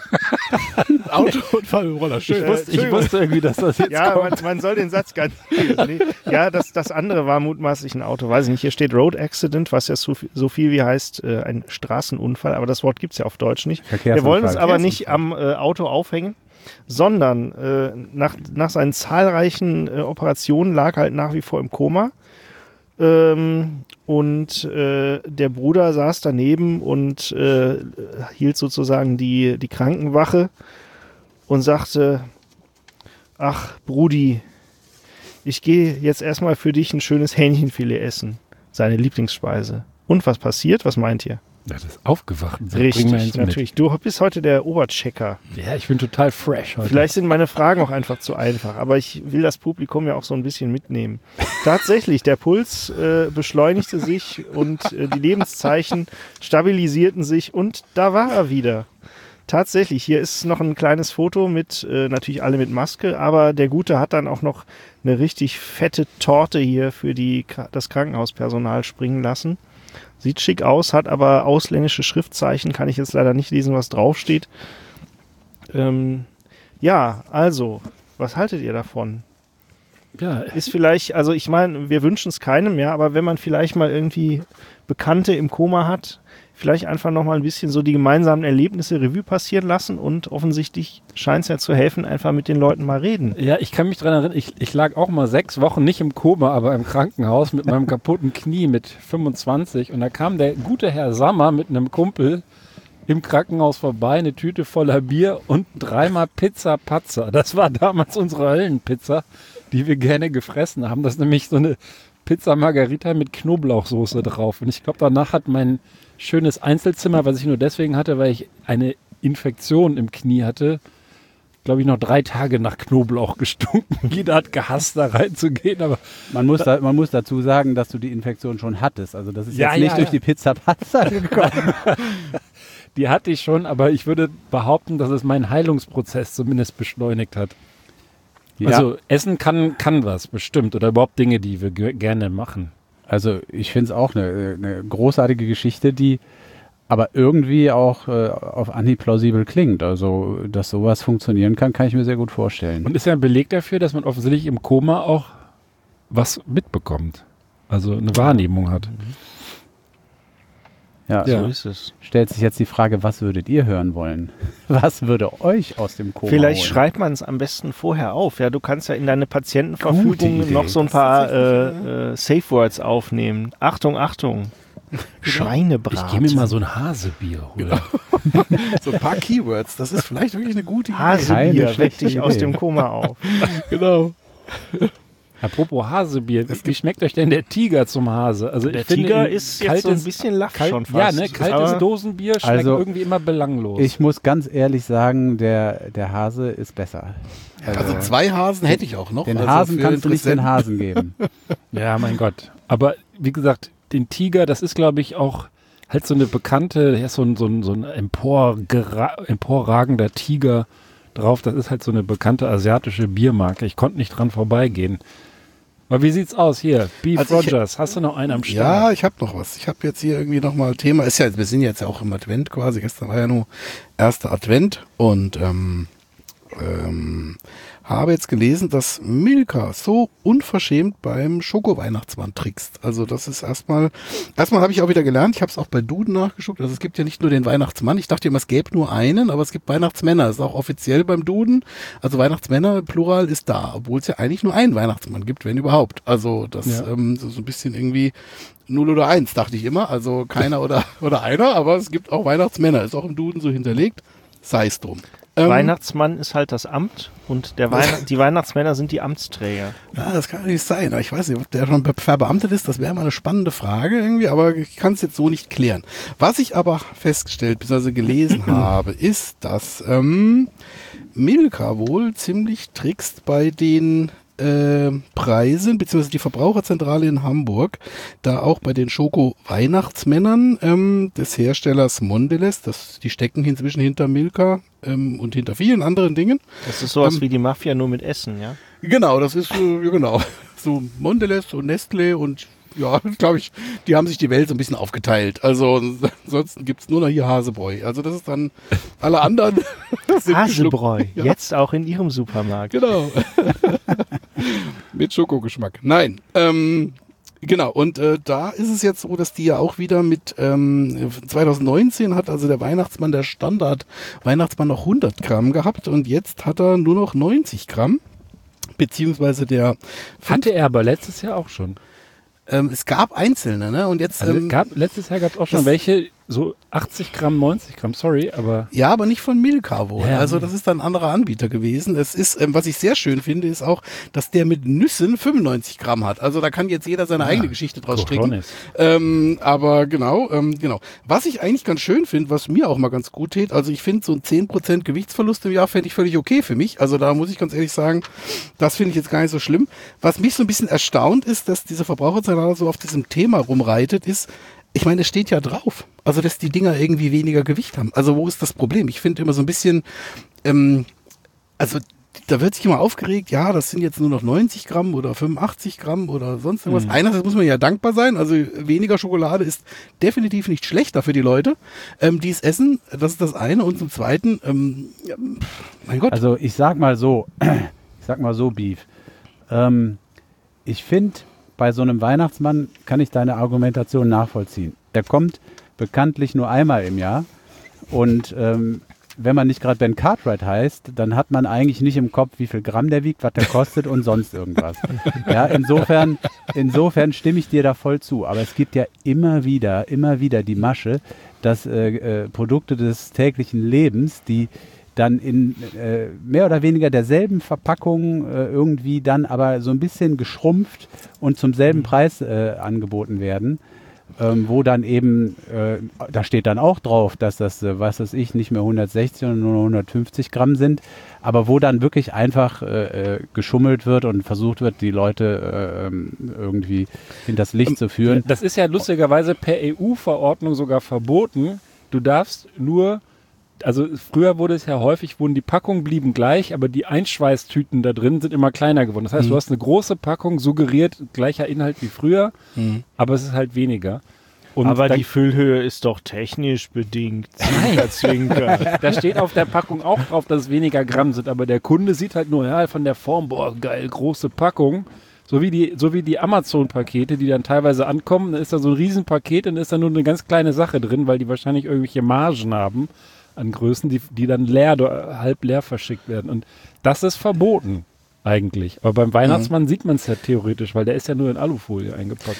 Autounfall im Roller, schön. Ich wusste, ich wusste irgendwie, dass das jetzt Ja, kommt. man, man soll den Satz ganz... Nee. Ja, das, das andere war mutmaßlich ein Auto. Weiß ich nicht, hier steht Road Accident, was ja so, so viel wie heißt äh, ein Straßenunfall, aber das Wort gibt es ja auf Deutsch nicht. Wir wollen uns aber nicht am äh, Auto aufhängen, sondern äh, nach, nach seinen zahlreichen äh, Operationen lag halt nach wie vor im Koma. Ähm, und äh, der Bruder saß daneben und äh, hielt sozusagen die, die Krankenwache und sagte, ach Brudi, ich gehe jetzt erstmal für dich ein schönes Hähnchenfilet essen, seine Lieblingsspeise. Und was passiert? Was meint ihr? Ja, das ist aufgewacht. So, Richtig, bring mir eins mit. natürlich. Du bist heute der Oberchecker. Ja, ich bin total fresh heute. Vielleicht sind meine Fragen auch einfach zu einfach, aber ich will das Publikum ja auch so ein bisschen mitnehmen. Tatsächlich, der Puls äh, beschleunigte sich und äh, die Lebenszeichen stabilisierten sich und da war er wieder. Tatsächlich, hier ist noch ein kleines Foto mit, äh, natürlich alle mit Maske, aber der Gute hat dann auch noch eine richtig fette Torte hier für die, das Krankenhauspersonal springen lassen. Sieht schick aus, hat aber ausländische Schriftzeichen, kann ich jetzt leider nicht lesen, was draufsteht. Ähm, ja, also, was haltet ihr davon? Ja, Ist vielleicht, also ich meine, wir wünschen es keinem, ja, aber wenn man vielleicht mal irgendwie Bekannte im Koma hat, vielleicht einfach nochmal ein bisschen so die gemeinsamen Erlebnisse Revue passieren lassen und offensichtlich scheint es ja zu helfen, einfach mit den Leuten mal reden. ja, ich kann mich dran erinnern, ich, ich lag auch mal sechs Wochen nicht im Koma, aber im Krankenhaus mit meinem kaputten Knie mit fünfundzwanzig und da kam der gute Herr Sammer mit einem Kumpel im Krankenhaus vorbei, eine Tüte voller Bier und dreimal Pizza Patzer. Das war damals unsere Höllenpizza, die wir gerne gefressen haben. Das ist nämlich so eine Pizza Margarita mit Knoblauchsoße drauf und ich glaube, danach hat mein schönes Einzelzimmer, was ich nur deswegen hatte, weil ich eine Infektion im Knie hatte, glaube ich, noch drei Tage nach Knoblauch gestunken. Jeder hat gehasst, da reinzugehen, aber Man muss, da, man muss dazu sagen, dass du die Infektion schon hattest. Also das ist Ja, jetzt nicht ja, durch ja. die Pizza Pazza gekommen. die hatte ich schon, aber ich würde behaupten, dass es meinen Heilungsprozess zumindest beschleunigt hat. Ja. Also Essen kann, kann was, bestimmt. Oder überhaupt Dinge, die wir ge- gerne machen. Also ich finde es auch eine, eine großartige Geschichte, die aber irgendwie auch äh, auf Anhieb plausibel klingt. Also dass sowas funktionieren kann, kann ich mir sehr gut vorstellen. Und ist ja ein Beleg dafür, dass man offensichtlich im Koma auch was mitbekommt. Also eine Wahrnehmung hat. ja, Ja. So ist es. stellt sich jetzt die Frage, was würdet ihr hören wollen? Was würde euch aus dem Koma Vielleicht holen? schreibt man es am besten vorher auf. Ja, du kannst ja in deine Gute Patientenverfügung Idee. noch so ein Das ist paar tatsächlich, äh, äh, Safe Words aufnehmen. Achtung, Achtung. Schweinebrat. Ich gehe mir mal so ein Hasebier holen. So ein paar Keywords, das ist vielleicht wirklich eine gute Idee. Keine Hasebier, weck schlechte dich aus Idee. dem Koma auf. Genau. Apropos Hasebier, wie schmeckt euch denn der Tiger zum Hase? Also Der ich finde, Tiger ein ist jetzt so ein kaltes- bisschen laff kalt, schon Ja, fast. ne, kaltes Aber Dosenbier schmeckt Also, irgendwie immer belanglos. Ich muss ganz ehrlich sagen, der, der Hase ist besser. Also zwei Hasen hätte ich auch noch. Den also Hasen für kannst du nicht den Interessenten. Hasen geben. Ja, mein Gott. Aber wie gesagt, den Tiger, das ist, glaube ich, auch halt so eine bekannte, ja, so ein, so ein, so ein emporgera- emporragender Tiger drauf. Das ist halt so eine bekannte asiatische Biermarke. Ich konnte nicht dran vorbeigehen. Aber wie sieht's aus hier? Beef Also ich- Rogers, hast du noch einen am Start? Ja, ich habe noch was. Ich habe jetzt hier irgendwie nochmal Thema. Ist ja, wir sind jetzt ja auch im Advent quasi. Gestern war ja nur erster Advent und ähm, ähm, habe jetzt gelesen, dass Milka so unverschämt beim Schoko-Weihnachtsmann trickst. Also das ist erstmal, erstmal habe ich auch wieder gelernt, ich habe es auch bei Duden nachgeschaut, also es gibt ja nicht nur den Weihnachtsmann, ich dachte immer, es gäbe nur einen, aber es gibt Weihnachtsmänner, das ist auch offiziell beim Duden, also Weihnachtsmänner, Plural ist da, obwohl es ja eigentlich nur einen Weihnachtsmann gibt, wenn überhaupt. Also das Ja. ähm, so, so ein bisschen irgendwie null oder eins, dachte ich immer, also keiner oder, oder einer, aber es gibt auch Weihnachtsmänner, ist auch im Duden so hinterlegt, sei es drum. Ähm, Weihnachtsmann ist halt das Amt und der Weihn die Weihnachtsmänner sind die Amtsträger. Ja, das kann nicht sein. Ich weiß nicht, ob der schon verbeamtet ist. Das wäre mal eine spannende Frage irgendwie, aber ich kann es jetzt so nicht klären. Was ich aber festgestellt bzw. gelesen habe, ist, dass ähm, Milka wohl ziemlich trickst bei den äh, Preisen, beziehungsweise die Verbraucherzentrale in Hamburg, da auch bei den Schoko-Weihnachtsmännern ähm, des Herstellers Mondelez, das, die stecken inzwischen hinter Milka ähm, und hinter vielen anderen Dingen. Das ist sowas Ähm, wie die Mafia nur mit Essen, ja? Genau, das ist äh, ja, genau so Mondelez und Nestlé und ja, glaube ich, die haben sich die Welt so ein bisschen aufgeteilt. Also ansonsten gibt's nur noch hier Hasebräu. Also das ist dann alle anderen. sind Hasebräu, geschluckt. Ja, jetzt auch in Ihrem Supermarkt. genau. Mit Schokogeschmack. Nein, ähm, genau. Und äh, da ist es jetzt so, dass die ja auch wieder mit ähm, zwanzig neunzehn hat also der Weihnachtsmann, der Standard Weihnachtsmann noch hundert Gramm gehabt und jetzt hat er nur noch neunzig Gramm. Beziehungsweise der Hatte er aber letztes Jahr auch schon. Ähm, es gab einzelne, ne? Und jetzt Also ähm, gab, letztes Jahr gab es auch schon das- welche, so achtzig Gramm, neunzig Gramm, sorry, aber ja, aber nicht von Milka wohl. Ja. Also das ist dann ein anderer Anbieter gewesen. Es ist, ähm, was ich sehr schön finde, ist auch, dass der mit Nüssen fünfundneunzig Gramm hat. Also da kann jetzt jeder seine eigene Geschichte draus stricken. Cojones. Ähm, aber genau, ähm, genau. Was ich eigentlich ganz schön finde, was mir auch mal ganz gut tät, also ich finde so ein zehn Prozent Gewichtsverlust im Jahr fände ich völlig okay für mich. Also da muss ich ganz ehrlich sagen, das finde ich jetzt gar nicht so schlimm. Was mich so ein bisschen erstaunt ist, dass diese Verbraucherzentrale so auf diesem Thema rumreitet, ist, ich meine, es steht ja drauf, also dass die Dinger irgendwie weniger Gewicht haben. Also wo ist das Problem? Ich finde immer so ein bisschen, ähm, also da wird sich immer aufgeregt, ja, das sind jetzt nur noch neunzig Gramm oder fünfundachtzig Gramm oder sonst irgendwas. Mhm. Einerseits muss man ja dankbar sein, also weniger Schokolade ist definitiv nicht schlechter für die Leute, ähm, die es essen. Das ist das eine. Und zum Zweiten, ähm, ja, mein Gott. Also ich sag mal so, ich sag mal so, Beef. Ähm, ich finde, bei so einem Weihnachtsmann kann ich deine Argumentation nachvollziehen. Der kommt bekanntlich nur einmal im Jahr und ähm, wenn man nicht gerade Ben Cartwright heißt, dann hat man eigentlich nicht im Kopf, wie viel Gramm der wiegt, was der kostet und sonst irgendwas. Ja, insofern, insofern stimme ich dir da voll zu. Aber es gibt ja immer wieder, immer wieder die Masche, dass äh, äh, Produkte des täglichen Lebens, die dann in äh, mehr oder weniger derselben Verpackung äh, irgendwie dann aber so ein bisschen geschrumpft und zum selben Preis äh, angeboten werden, ähm, wo dann eben, äh, da steht dann auch drauf, dass das, äh, was weiß ich, nicht mehr hundertsechzig, sondern nur hundertfünfzig Gramm sind, aber wo dann wirklich einfach äh, äh, geschummelt wird und versucht wird, die Leute äh, ähm, irgendwie hinters Licht zu führen. das ist ja lustigerweise per E U-Verordnung sogar verboten. Du darfst nur, also früher wurde es ja häufig, wurden die Packungen blieben gleich, aber die Einschweißtüten da drin sind immer kleiner geworden. Das heißt, Mhm. du hast eine große Packung, suggeriert gleicher Inhalt wie früher, Mhm. aber es ist halt weniger. Und Aber dann, die Füllhöhe ist doch technisch bedingt. Zwinker, zwinker. da steht auf der Packung auch drauf, dass es weniger Gramm sind, aber der Kunde sieht halt nur, ja, von der Form, boah, geil, große Packung. So wie die, so wie die Amazon-Pakete, die dann teilweise ankommen, dann ist da so ein Riesenpaket und ist da nur eine ganz kleine Sache drin, weil die wahrscheinlich irgendwelche Margen haben an Größen, die, die dann leer, oder halb leer verschickt werden. Und das ist verboten eigentlich. Aber beim Weihnachtsmann sieht man es ja theoretisch, weil der ist ja nur in Alufolie eingepackt.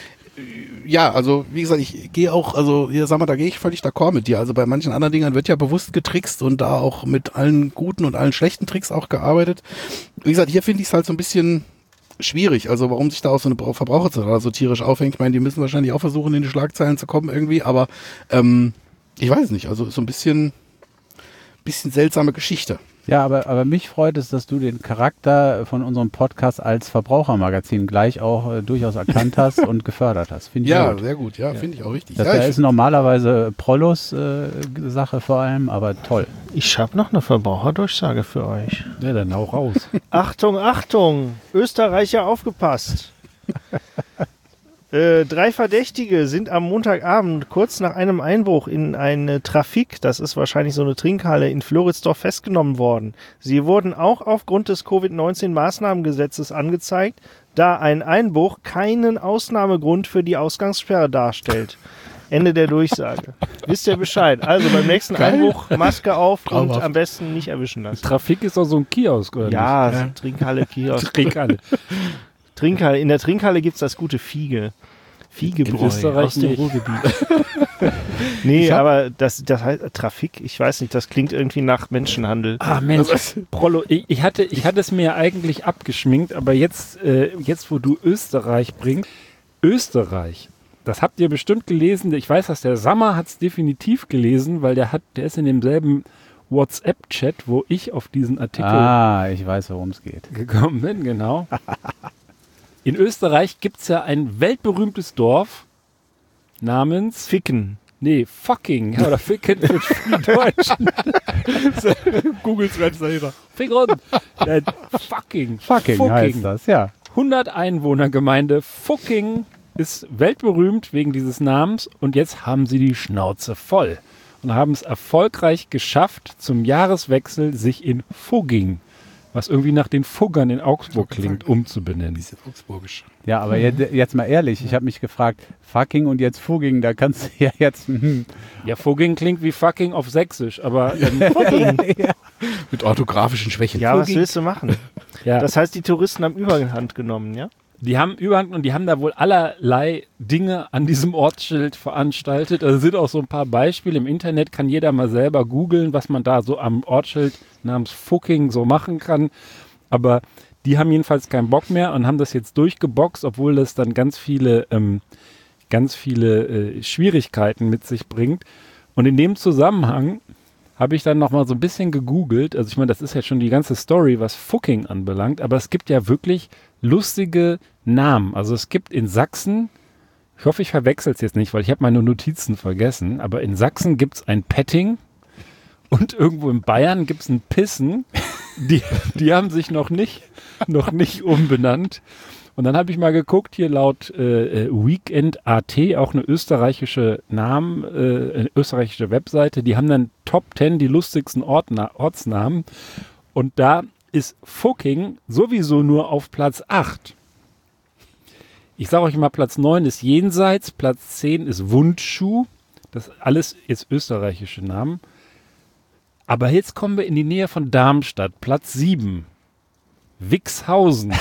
Ja, also wie gesagt, ich gehe auch, also hier, sag mal, da gehe ich völlig d'accord mit dir. Also bei manchen anderen Dingern wird ja bewusst getrickst und da auch mit allen guten und allen schlechten Tricks auch gearbeitet. Wie gesagt, hier finde ich es halt so ein bisschen schwierig. Also warum sich da auch so eine Verbraucherzentrale so tierisch aufhängt. Ich meine, die müssen wahrscheinlich auch versuchen, in die Schlagzeilen zu kommen irgendwie, aber ähm, ich weiß nicht, also so ein bisschen, bisschen seltsame Geschichte. Ja, aber, aber mich freut es, dass du den Charakter von unserem Podcast als Verbrauchermagazin gleich auch äh, durchaus erkannt hast und gefördert hast. Finde ich Ja, gut. sehr gut, ja, finde ich auch richtig. Das ja, da ich ist normalerweise Prollos äh, Sache vor allem, aber toll. Ich habe noch eine Verbraucherdurchsage für euch. Ja, dann hau raus. Achtung, Achtung! Österreicher aufgepasst! Äh, drei Verdächtige sind am Montagabend kurz nach einem Einbruch in eine Trafik, das ist wahrscheinlich so eine Trinkhalle, in Floridsdorf festgenommen worden. Sie wurden auch aufgrund des Covid neunzehn Maßnahmengesetzes angezeigt, da ein Einbruch keinen Ausnahmegrund für die Ausgangssperre darstellt. Ende der Durchsage. Wisst ihr Bescheid? Also beim nächsten Geil. Einbruch Maske auf Traumhaft. und am besten nicht erwischen lassen. Trafik ist doch so ein Kiosk, oder Ja, nicht? so Trinkhalle, Kiosk. Trinkhalle. Trinkhalle. In der Trinkhalle gibt es das gute Fiege. Fiegebräu In Österreich aus dem nicht. Ruhrgebiet. Nee, Ich hab- aber das, das heißt Trafik, ich weiß nicht, das klingt irgendwie nach Menschenhandel. Ah Mensch, Prollo, ich, ich, hatte, ich hatte es mir ja eigentlich abgeschminkt, aber jetzt, äh, jetzt wo du Österreich bringst, Österreich, das habt ihr bestimmt gelesen, ich weiß, dass der Sammer hat es definitiv gelesen, weil der hat, der ist in demselben WhatsApp-Chat, wo ich auf diesen Artikel Ah, ich weiß, worum es geht. gekommen bin, genau. In Österreich gibt es ja ein weltberühmtes Dorf namens Ficken. Nee, fucking. Ja, oder Ficken für die Deutschen. Googles Webseite. Fick rund. Nein, fucking. Fucking, heißt das, ja. hundert Einwohnergemeinde Fucking ist weltberühmt wegen dieses Namens und jetzt haben sie die Schnauze voll und haben es erfolgreich geschafft, zum Jahreswechsel sich in Fugging, was irgendwie nach den Fuggern in Augsburg klingt, umzubenennen. Bisschen augsburgisch. Ja, aber jetzt, jetzt mal ehrlich, ich habe mich gefragt, fucking und jetzt fugging, da kannst du ja jetzt... hm, Ja, Fugging klingt wie fucking auf Sächsisch, aber ähm, Mit orthografischen Schwächen. Ja, was willst du machen? ja. Das heißt, die Touristen haben Überhand genommen, ja? Die haben Überhand und die haben da wohl allerlei Dinge an diesem Ortsschild veranstaltet. Also sind auch so ein paar Beispiele. Im Internet kann jeder mal selber googeln, was man da so am Ortsschild namens Fucking so machen kann. Aber die haben jedenfalls keinen Bock mehr und haben das jetzt durchgeboxt, obwohl das dann ganz viele, ähm, ganz viele äh, Schwierigkeiten mit sich bringt. Und in dem Zusammenhang habe ich dann noch mal so ein bisschen gegoogelt. Also ich meine, das ist ja schon die ganze Story, was Fucking anbelangt. Aber es gibt ja wirklich lustige Namen. Also es gibt in Sachsen, ich hoffe, ich verwechsel es jetzt nicht, weil ich habe meine Notizen vergessen, aber in Sachsen gibt es ein Petting und irgendwo in Bayern gibt es ein Pissen. Die, die haben sich noch nicht, noch nicht umbenannt. Und dann habe ich mal geguckt, hier laut äh, Weekend Punkt A T, auch eine österreichische Namen, äh, eine österreichische Webseite, die haben dann Top zehn die lustigsten Ortna Ortsnamen. Und da ist Fucking sowieso nur auf Platz acht. Ich sage euch mal, Platz neun ist Jenseits, Platz zehn ist Wundschuh. Das alles ist österreichische Namen. Aber jetzt kommen wir in die Nähe von Darmstadt, Platz sieben. Wixhausen.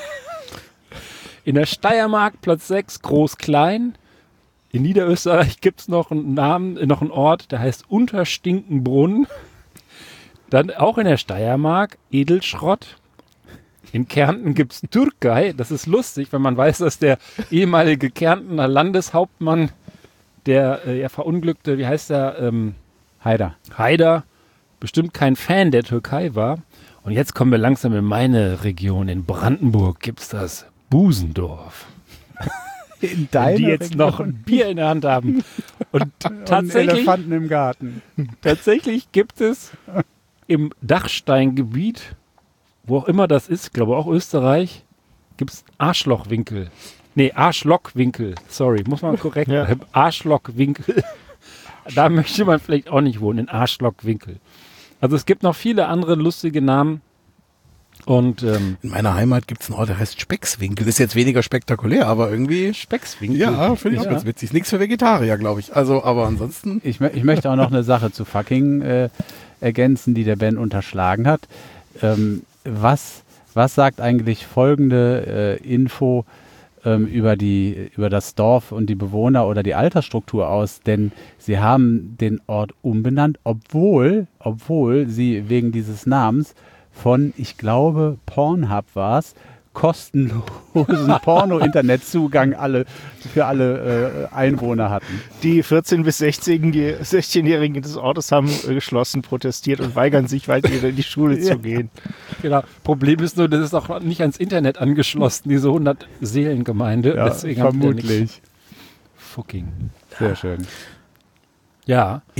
In der Steiermark Platz sechs, Groß-Klein. In Niederösterreich gibt es noch einen Namen, noch einen Ort, der heißt Unterstinkenbrunn. Dann auch in der Steiermark Edelschrott. In Kärnten gibt es Türkei. Das ist lustig, wenn man weiß, dass der ehemalige Kärntener Landeshauptmann, der äh, ja verunglückte, wie heißt der? Ähm, Haider. Haider, bestimmt kein Fan der Türkei war. Und jetzt kommen wir langsam in meine Region. In Brandenburg gibt es das Busendorf. In Die jetzt noch ein Bier in der Hand haben. Und tatsächlich, Elefanten im Garten. tatsächlich gibt es im Dachsteingebiet, wo auch immer das ist, glaube auch Österreich, gibt es Arschlochwinkel. Nee, Arschlockwinkel. Sorry, muss man korrekt Ja. sagen. Arschlockwinkel. Da möchte man vielleicht auch nicht wohnen, in Arschlockwinkel. Also es gibt noch viele andere lustige Namen. Und ähm, In meiner Heimat gibt es einen Ort, der heißt Speckswinkel. Ist jetzt weniger spektakulär, aber irgendwie... Speckswinkel. Ja, finde ich Ja. auch ganz witzig. Ist nichts für Vegetarier, glaube ich. Also, aber ansonsten... Ich, mö- ich möchte auch noch eine Sache zu fucking äh, ergänzen, die der Ben unterschlagen hat. Ähm, was, was sagt eigentlich folgende äh, Info ähm, über, die, über das Dorf und die Bewohner oder die Altersstruktur aus? Denn sie haben den Ort umbenannt, obwohl, obwohl sie wegen dieses Namens von, ich glaube, Pornhub war es, kostenlosen Porno-Internetzugang alle, für alle äh, Einwohner hatten. Die vierzehn- bis sechzehnjährigen des Ortes haben äh, geschlossen protestiert und weigern sich, weiter in die Schule zu gehen. Genau. Problem ist nur, das ist auch nicht ans Internet angeschlossen, diese hundert-Seelen-Gemeinde. Ja, Deswegen habt ihr nichts. vermutlich. Fucking. Sehr schön. Ja. Ich habe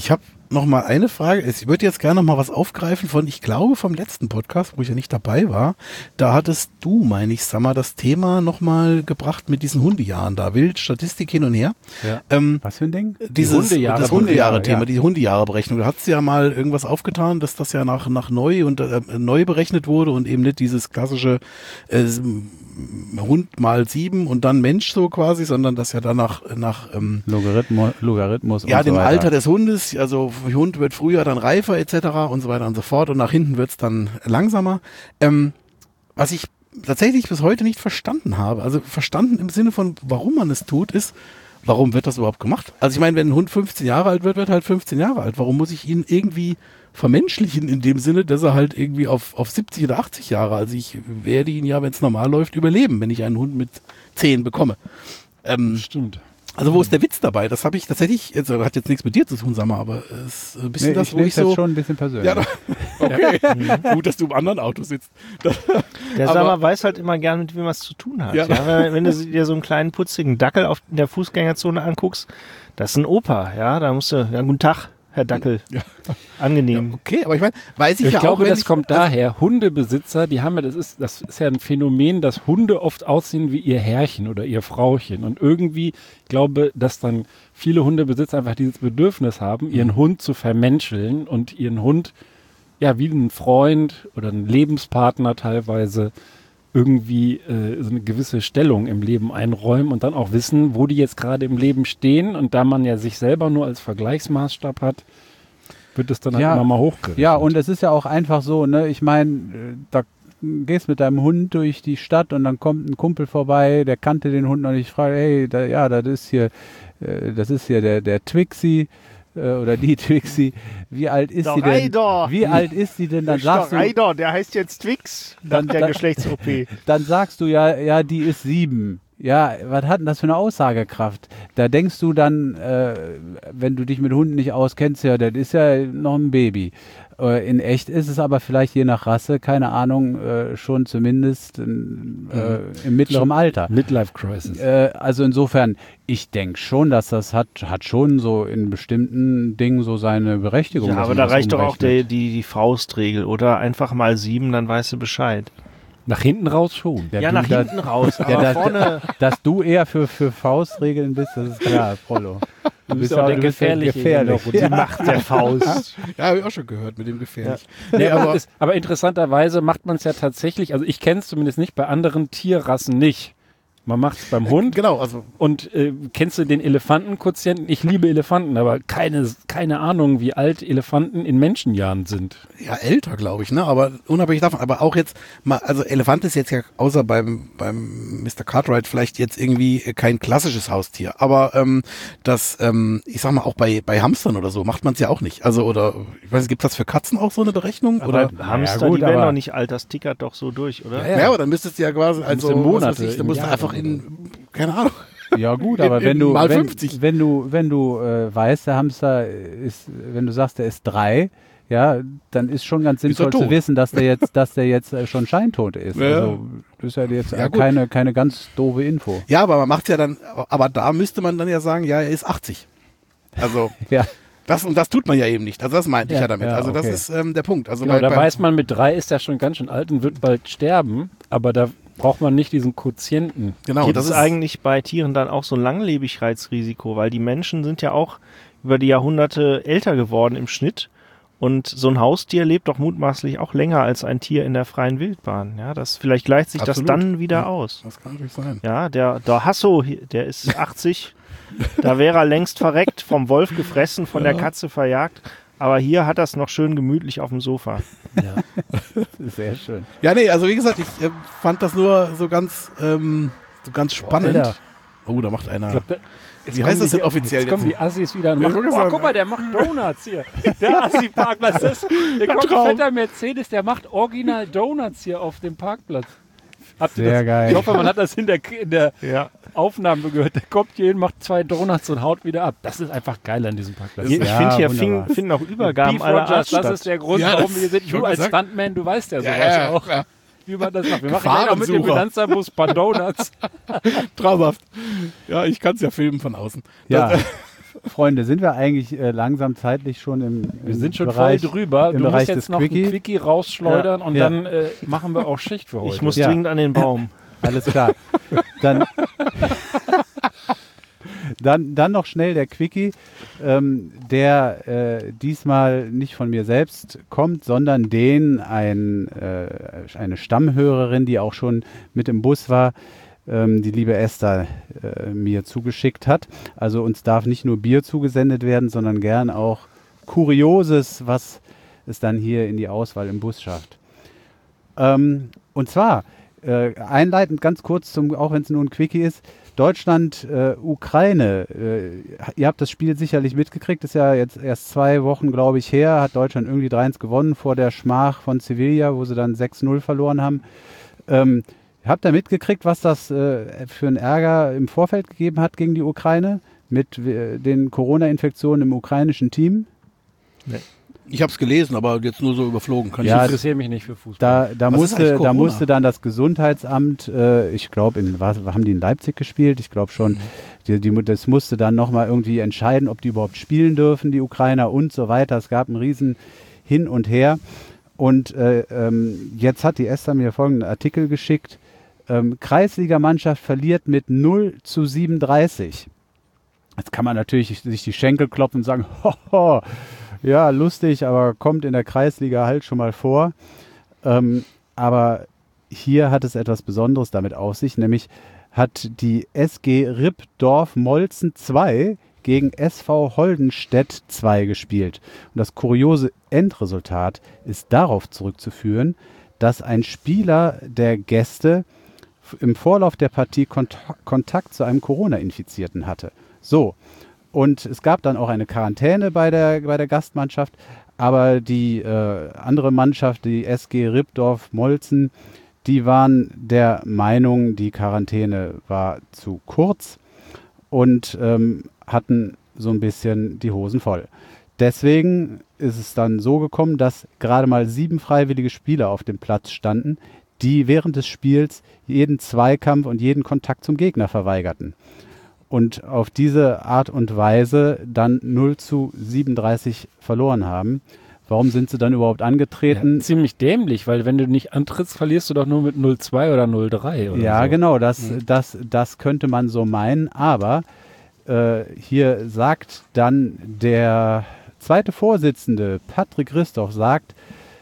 noch mal eine Frage. Ich würde jetzt gerne noch mal was aufgreifen von, ich glaube, vom letzten Podcast, wo ich ja nicht dabei war. Da hattest du, meine ich, sag mal, das Thema noch mal gebracht mit diesen Hundejahren da. Wild, Statistik hin und her. Ja. Ähm, Was für ein Ding? dieses, Hundejahre- das Hundejahre-Thema, ja. die Hundejahre-Berechnung. Da hast du ja mal irgendwas aufgetan, dass das ja nach, nach neu und äh, neu berechnet wurde und eben nicht dieses klassische äh, Hund mal sieben und dann Mensch so quasi, sondern das ja dann nach, nach ähm, Logarithmus, Logarithmus ja, und so dem weiter. Alter des Hundes, also der Hund wird früher dann reifer et cetera und so weiter und so fort und nach hinten wird's dann langsamer. Ähm, was ich tatsächlich bis heute nicht verstanden habe, also verstanden im Sinne von, warum man es tut, ist, warum wird das überhaupt gemacht? Also ich meine, wenn ein Hund fünfzehn Jahre alt wird, wird er halt fünfzehn Jahre alt. Warum muss ich ihn irgendwie vermenschlichen in dem Sinne, dass er halt irgendwie auf, auf siebzig oder achtzig Jahre, also ich werde ihn ja, wenn es normal läuft, überleben, wenn ich einen Hund mit zehn bekomme. Ähm, Stimmt. Also wo ist der Witz dabei? Das habe ich tatsächlich, also hat jetzt nichts mit dir zu tun, sag mal, aber es ist ein bisschen Nee, das, ich wo nehme ich das so... schon ein bisschen persönlich. Ja, da, okay. Gut, dass du im anderen Auto sitzt. Der Aber- Sammer weiß halt immer gern, mit wem er es zu tun hat. Ja. Ja. wenn, wenn du dir so einen kleinen putzigen Dackel auf in der Fußgängerzone anguckst, das ist ein Opa, ja, da musst du, ja, guten Tag, Herr Dackel. Ja. Angenehm. Okay, aber ich meine, weiß ich, Ich ja glaube, auch, wenn das ich, kommt daher. Hundebesitzer, die haben ja, das ist, das ist ja ein Phänomen, dass Hunde oft aussehen wie ihr Herrchen oder ihr Frauchen. Und irgendwie, ich glaube, dass dann viele Hundebesitzer einfach dieses Bedürfnis haben, ihren Hund zu vermenscheln und ihren Hund, ja, wie einen Freund oder einen Lebenspartner teilweise irgendwie äh, so eine gewisse Stellung im Leben einräumen und dann auch wissen, wo die jetzt gerade im Leben stehen. Und da man ja sich selber nur als Vergleichsmaßstab hat, wird es dann halt Ja. immer mal hochgerechnet. Ja, und es ist ja auch einfach so, ne, ich meine, da gehst mit deinem Hund durch die Stadt und dann kommt ein Kumpel vorbei, der kannte den Hund noch nicht, fragt, hey, da, ja, das ist hier, äh, das ist hier der, der Twixie äh, oder die Twixie, wie alt ist Der sie denn? Raider. Wie alt ist sie denn? Dann sagst du, Raider, der heißt jetzt Twix, Dann- nach der dann- Geschlechts-O P. dann sagst du ja, ja, die ist sieben. Ja, was hat denn das für eine Aussagekraft? Da denkst du dann, äh, wenn du dich mit Hunden nicht auskennst, ja, das ist ja noch ein Baby. Äh, in echt ist es aber vielleicht je nach Rasse, keine Ahnung, äh, schon zumindest äh, im mittleren Alter. Midlife Crisis. Äh, also insofern, ich denke schon, dass das hat, hat schon so in bestimmten Dingen so seine Berechtigung. Ja, dass aber man da das reicht doch auch umrechnet. die, die, die Faustregel, oder? Einfach mal sieben, dann weißt du Bescheid. Nach hinten raus schon. Ja, du, nach da- hinten raus, aber Ja, da, vorne... dass du eher für, für Faustregeln bist, das ist klar, Prollo. Du bist auch der du bist ja Gefährliche in gefährlich. der Runde. Ja. Macht der Faust. ja, habe ich auch schon gehört mit dem gefährlich. Nee, aber, das, aber interessanterweise macht man es ja tatsächlich, also ich kenne es zumindest nicht, bei anderen Tierrassen nicht. Man macht es beim Hund. Genau, also Und äh, kennst du den Elefantenquotienten? Ich liebe Elefanten, aber keine, keine Ahnung, wie alt Elefanten in Menschenjahren sind. ja älter, glaube ich, ne? Aber unabhängig davon, aber auch jetzt mal, also Elefant ist jetzt ja außer beim beim Mister Cartwright vielleicht jetzt irgendwie kein klassisches Haustier, aber ähm, das, ähm, ich sag mal auch bei bei Hamstern oder so macht man es ja auch nicht. Also oder ich weiß, gibt das für Katzen auch so eine Berechnung Aber oder? Hamster, Ja, gut, die werden aber- doch nicht alt, das tickert doch so durch, oder? Ja, Ja, aber dann müsstest du ja quasi also in was Monate, weiß ich, da in musst du Jahre einfach in keine Ahnung. Ja gut, In- aber in wenn du mal wenn, fünfzig. wenn du wenn du äh, weißt, der Hamster ist, wenn du sagst, der ist drei, ja, dann ist schon ganz Ist er sinnvoll zu tot? wissen, dass der jetzt, dass der jetzt äh, schon scheintot ist. Ja. Also das ist ja jetzt Ja, äh, gut. keine keine ganz doofe Info. Ja, aber man macht's ja dann, aber da müsste man dann ja sagen, ja, er ist achtzig. Also Ja. das und das tut man ja eben nicht. Also das meinte ich Ja, ja damit. ja, also das okay. ist ähm, der Punkt. Also Genau, bei, da bei, weiß man, mit drei ist er schon ganz schön alt und wird bald sterben, aber da braucht man nicht diesen Quotienten. genau, Gibt das es ist eigentlich bei Tieren dann auch so ein Langlebigkeitsrisiko? Weil die Menschen sind ja auch über die Jahrhunderte älter geworden im Schnitt. Und so ein Haustier lebt doch mutmaßlich auch länger als ein Tier in der freien Wildbahn. Ja, das, vielleicht gleicht sich Absolut. das dann wieder Ja. aus. Das kann natürlich sein. Ja, der, der Hasso, hier, der ist achtzig. Da wäre er längst verreckt, vom Wolf gefressen, von der Katze verjagt. Aber hier hat er es noch schön gemütlich auf dem Sofa. Sehr schön. Ja, nee, also wie gesagt, ich äh, fand das nur so ganz, ähm, so ganz spannend. Alter. Oh, da macht einer. Ich glaub, da, jetzt Wie kommen heißt das die- denn offiziell Jetzt kommen jetzt? die Assis wieder und Ja, machen, guck oh, mal. guck mal, der macht Donuts hier. Der Assi-Parkplatz, das- der kommt Traum. ein fetter Mercedes, der macht original Donuts hier auf dem Parkplatz. Habt ihr Sehr das? geil. Ich hoffe, man hat das in der, in der Ja. Aufnahme gehört. Der kommt hier hin, macht zwei Donuts und haut wieder ab. Das ist einfach geil an diesem Parkplatz. Ich Ja, finde, hier wunderbar. fin- finden auch Übergaben Beef aller Rogers, Art das statt. ist der Grund, Ja, warum das wir hier sind. schon Du als gesagt. Stuntman, du weißt ja sowas ja, auch. ja. Wie man das macht. Wir machen gleich auch mit dem Gefahrensucher. Finanzerbus ein paar Donuts. Traumhaft. Ja, ich kann es ja filmen von außen. Ja. Das, Freunde, sind wir eigentlich äh, langsam zeitlich schon im, im Wir sind schon Bereich, voll drüber. im Du Bereich musst jetzt des noch Quickie. einen Quickie rausschleudern Ja. und Ja. dann äh, machen wir auch Schicht für heute. Ich muss Ja. dringend an den Baum. Alles klar. Dann, dann, dann noch schnell der Quickie, ähm, der äh, diesmal nicht von mir selbst kommt, sondern den ein, äh, eine Stammhörerin, die auch schon mit im Bus war, ähm, die liebe Esther, äh, mir zugeschickt hat. Also uns darf nicht nur Bier zugesendet werden, sondern gern auch Kurioses, was es dann hier in die Auswahl im Bus schafft. Ähm, und zwar äh, einleitend ganz kurz, zum, auch wenn es nur ein Quickie ist, Deutschland, äh, Ukraine, äh, ihr habt das Spiel sicherlich mitgekriegt, ist ja jetzt erst zwei Wochen, glaube ich, her, hat Deutschland irgendwie drei eins gewonnen vor der Schmach von Sevilla, wo sie dann sechs null verloren haben. Ähm, habt ihr mitgekriegt, was das äh, für einen Ärger im Vorfeld gegeben hat gegen die Ukraine mit äh, den Corona-Infektionen im ukrainischen Team? Nee. Ich habe es gelesen, aber jetzt nur so überflogen. Kann Ich Ja, ich interessiere mich nicht für Fußball. Da, da, Was ist musste, eigentlich da Corona? musste dann das Gesundheitsamt, äh, ich glaube, in was haben die in Leipzig gespielt? Ich glaube schon, die, die, das musste dann nochmal irgendwie entscheiden, ob die überhaupt spielen dürfen, die Ukrainer und so weiter. Es gab einen riesen Hin und Her. Und äh, ähm, jetzt hat die Esther mir folgenden Artikel geschickt. Ähm, Kreisligamannschaft verliert mit null zu siebenunddreißig. Jetzt kann man natürlich sich die Schenkel klopfen und sagen, hoho, ja, lustig, aber kommt in der Kreisliga halt schon mal vor. Ähm, aber hier hat es etwas Besonderes damit auf sich, nämlich hat die S G Rippdorf-Molzen zwei gegen S V Holdenstedt zwei gespielt. Und das kuriose Endresultat ist darauf zurückzuführen, dass ein Spieler der Gäste im Vorlauf der Partie Kont- Kontakt zu einem Corona-Infizierten hatte. So. Und es gab dann auch eine Quarantäne bei der, bei der Gastmannschaft, aber die äh, andere Mannschaft, die S G Rippdorf-Molzen, die waren der Meinung, die Quarantäne war zu kurz und ähm, hatten so ein bisschen die Hosen voll. Deswegen ist es dann so gekommen, dass gerade mal sieben freiwillige Spieler auf dem Platz standen, die während des Spiels jeden Zweikampf und jeden Kontakt zum Gegner verweigerten. Und auf diese Art und Weise dann null zu siebenunddreißig verloren haben. Warum sind sie dann überhaupt angetreten? Ja, ziemlich dämlich, weil wenn du nicht antrittst, verlierst du doch nur mit null zwei oder null drei. Oder Ja, so. genau, das, das, das könnte man so meinen. Aber äh, hier sagt dann der zweite Vorsitzende, Patrick Christoph, sagt,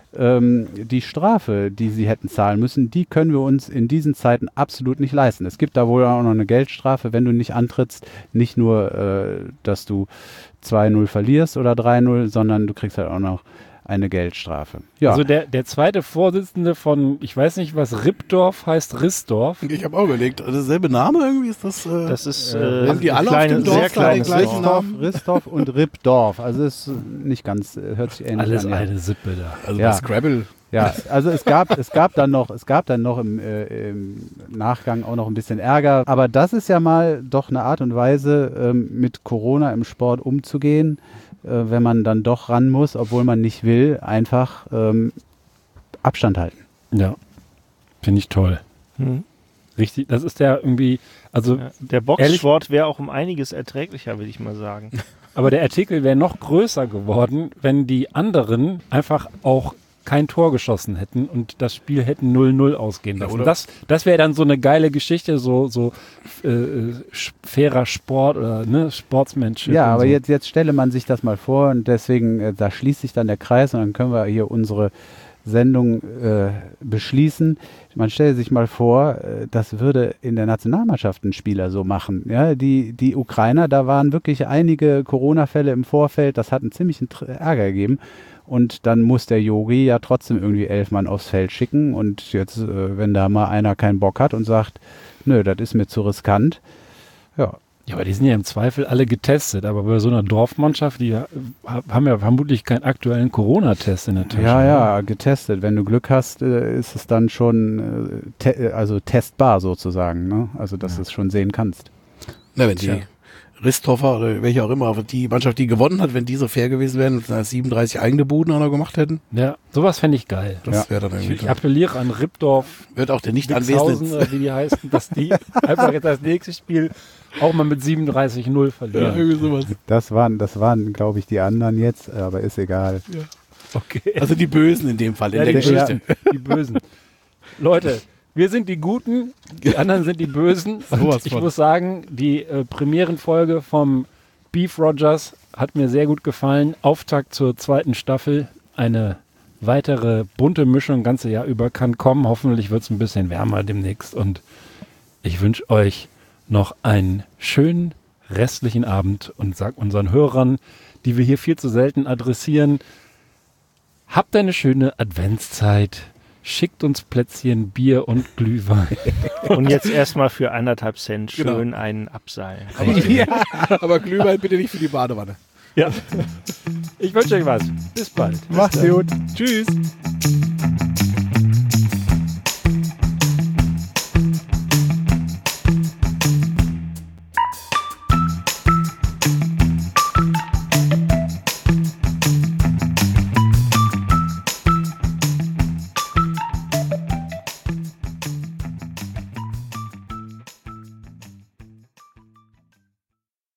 ähm, die Strafe, die sie hätten zahlen müssen, die können wir uns in diesen Zeiten absolut nicht leisten. Es gibt da wohl auch noch eine Geldstrafe, wenn du nicht antrittst. Nicht nur, äh, dass du zwei null verlierst oder drei null, sondern du kriegst halt auch noch eine Geldstrafe. Ja, Also der, der zweite Vorsitzende von, ich weiß nicht, was Rippdorf heißt, Rissdorf. Ich habe auch überlegt, derselbe Name irgendwie ist das. Äh, Das ist Äh, äh, haben die alle kleine, auf dem Dorf sehr da kleines den gleichen Dorf. Namen? Ristoff und Rippdorf. Also ist nicht ganz, äh, hört sich ähnlich Alles an. Ja. eine Sippe da. also ja. bei Scrabble. Ja, also es gab, es gab dann noch, es gab dann noch im, äh, im Nachgang auch noch ein bisschen Ärger. Aber das ist ja mal doch eine Art und Weise, ähm, mit Corona im Sport umzugehen, äh, wenn man dann doch ran muss, obwohl man nicht will, einfach ähm, Abstand halten. Ja, finde ich toll. Hm. Richtig, das ist ja irgendwie, also, Ja, der Boxsport wäre auch um einiges erträglicher, würde ich mal sagen. aber der Artikel wäre noch größer geworden, wenn die anderen einfach auch kein Tor geschossen hätten und das Spiel hätten null null ausgehen lassen. oder? das das wäre dann so eine geile Geschichte, so, so äh, sch- fairer Sport oder ne, Sportsmanship. Ja, und aber so. jetzt, jetzt stelle man sich das mal vor und deswegen, äh, da schließt sich dann der Kreis und dann können wir hier unsere Sendung äh, beschließen. Man stelle sich mal vor, äh, das würde in der Nationalmannschaft ein Spieler so machen. Ja, die, die Ukrainer, da waren wirklich einige Corona-Fälle im Vorfeld, das hat einen ziemlichen Tr- Ärger gegeben. Und dann muss der Yogi ja trotzdem irgendwie elf Mann aufs Feld schicken. Und jetzt, äh, wenn da mal einer keinen Bock hat und sagt, nö, das ist mir zu riskant, ja, Ja, aber die sind ja im Zweifel alle getestet. Aber bei so einer Dorfmannschaft, die ha- haben ja vermutlich keinen aktuellen Corona-Test in der Tasche. Ja, ne? ja, getestet. Wenn du Glück hast, äh, ist es dann schon äh, te also testbar sozusagen. Ne? Also, dass Ja. du es schon sehen kannst. Na, wenn die Tja. Ristoffer oder welche auch immer, aber die Mannschaft, die gewonnen hat, wenn die so fair gewesen wären und siebenunddreißig eigene Buden auch noch gemacht hätten, Ja, sowas fände ich geil. das wäre dann irgendwie Ich toll. appelliere an Ripdorf, Wird auch der nicht Wixhausen anwesende oder wie die heißen, dass die einfach jetzt das nächste Spiel auch mal mit siebenunddreißig null ja, verlieren. irgendwie sowas. Das waren, das waren, glaube ich, die anderen jetzt, aber ist egal. Okay. Also die Bösen in dem Fall, in Ja, der die, Geschichte. Bösen, die Bösen. Leute, wir sind die Guten, die anderen sind die Bösen. Und Sowas ich von. muss sagen, die äh, Premierenfolge vom Beef Rogers hat mir sehr gut gefallen. Auftakt zur zweiten Staffel. Eine weitere bunte Mischung ganze Jahr über kann kommen. Hoffentlich wird es ein bisschen wärmer demnächst. Und ich wünsche euch noch einen schönen restlichen Abend und sag unseren Hörern, die wir hier viel zu selten adressieren, habt eine schöne Adventszeit. Schickt uns Plätzchen, Bier und Glühwein. Und jetzt erstmal für anderthalb Cent schön Genau. einen abseilen. Aber Glühwein bitte nicht für die Badewanne. Ja. Ich wünsche euch was. Bis bald. Macht's gut. Tschüss.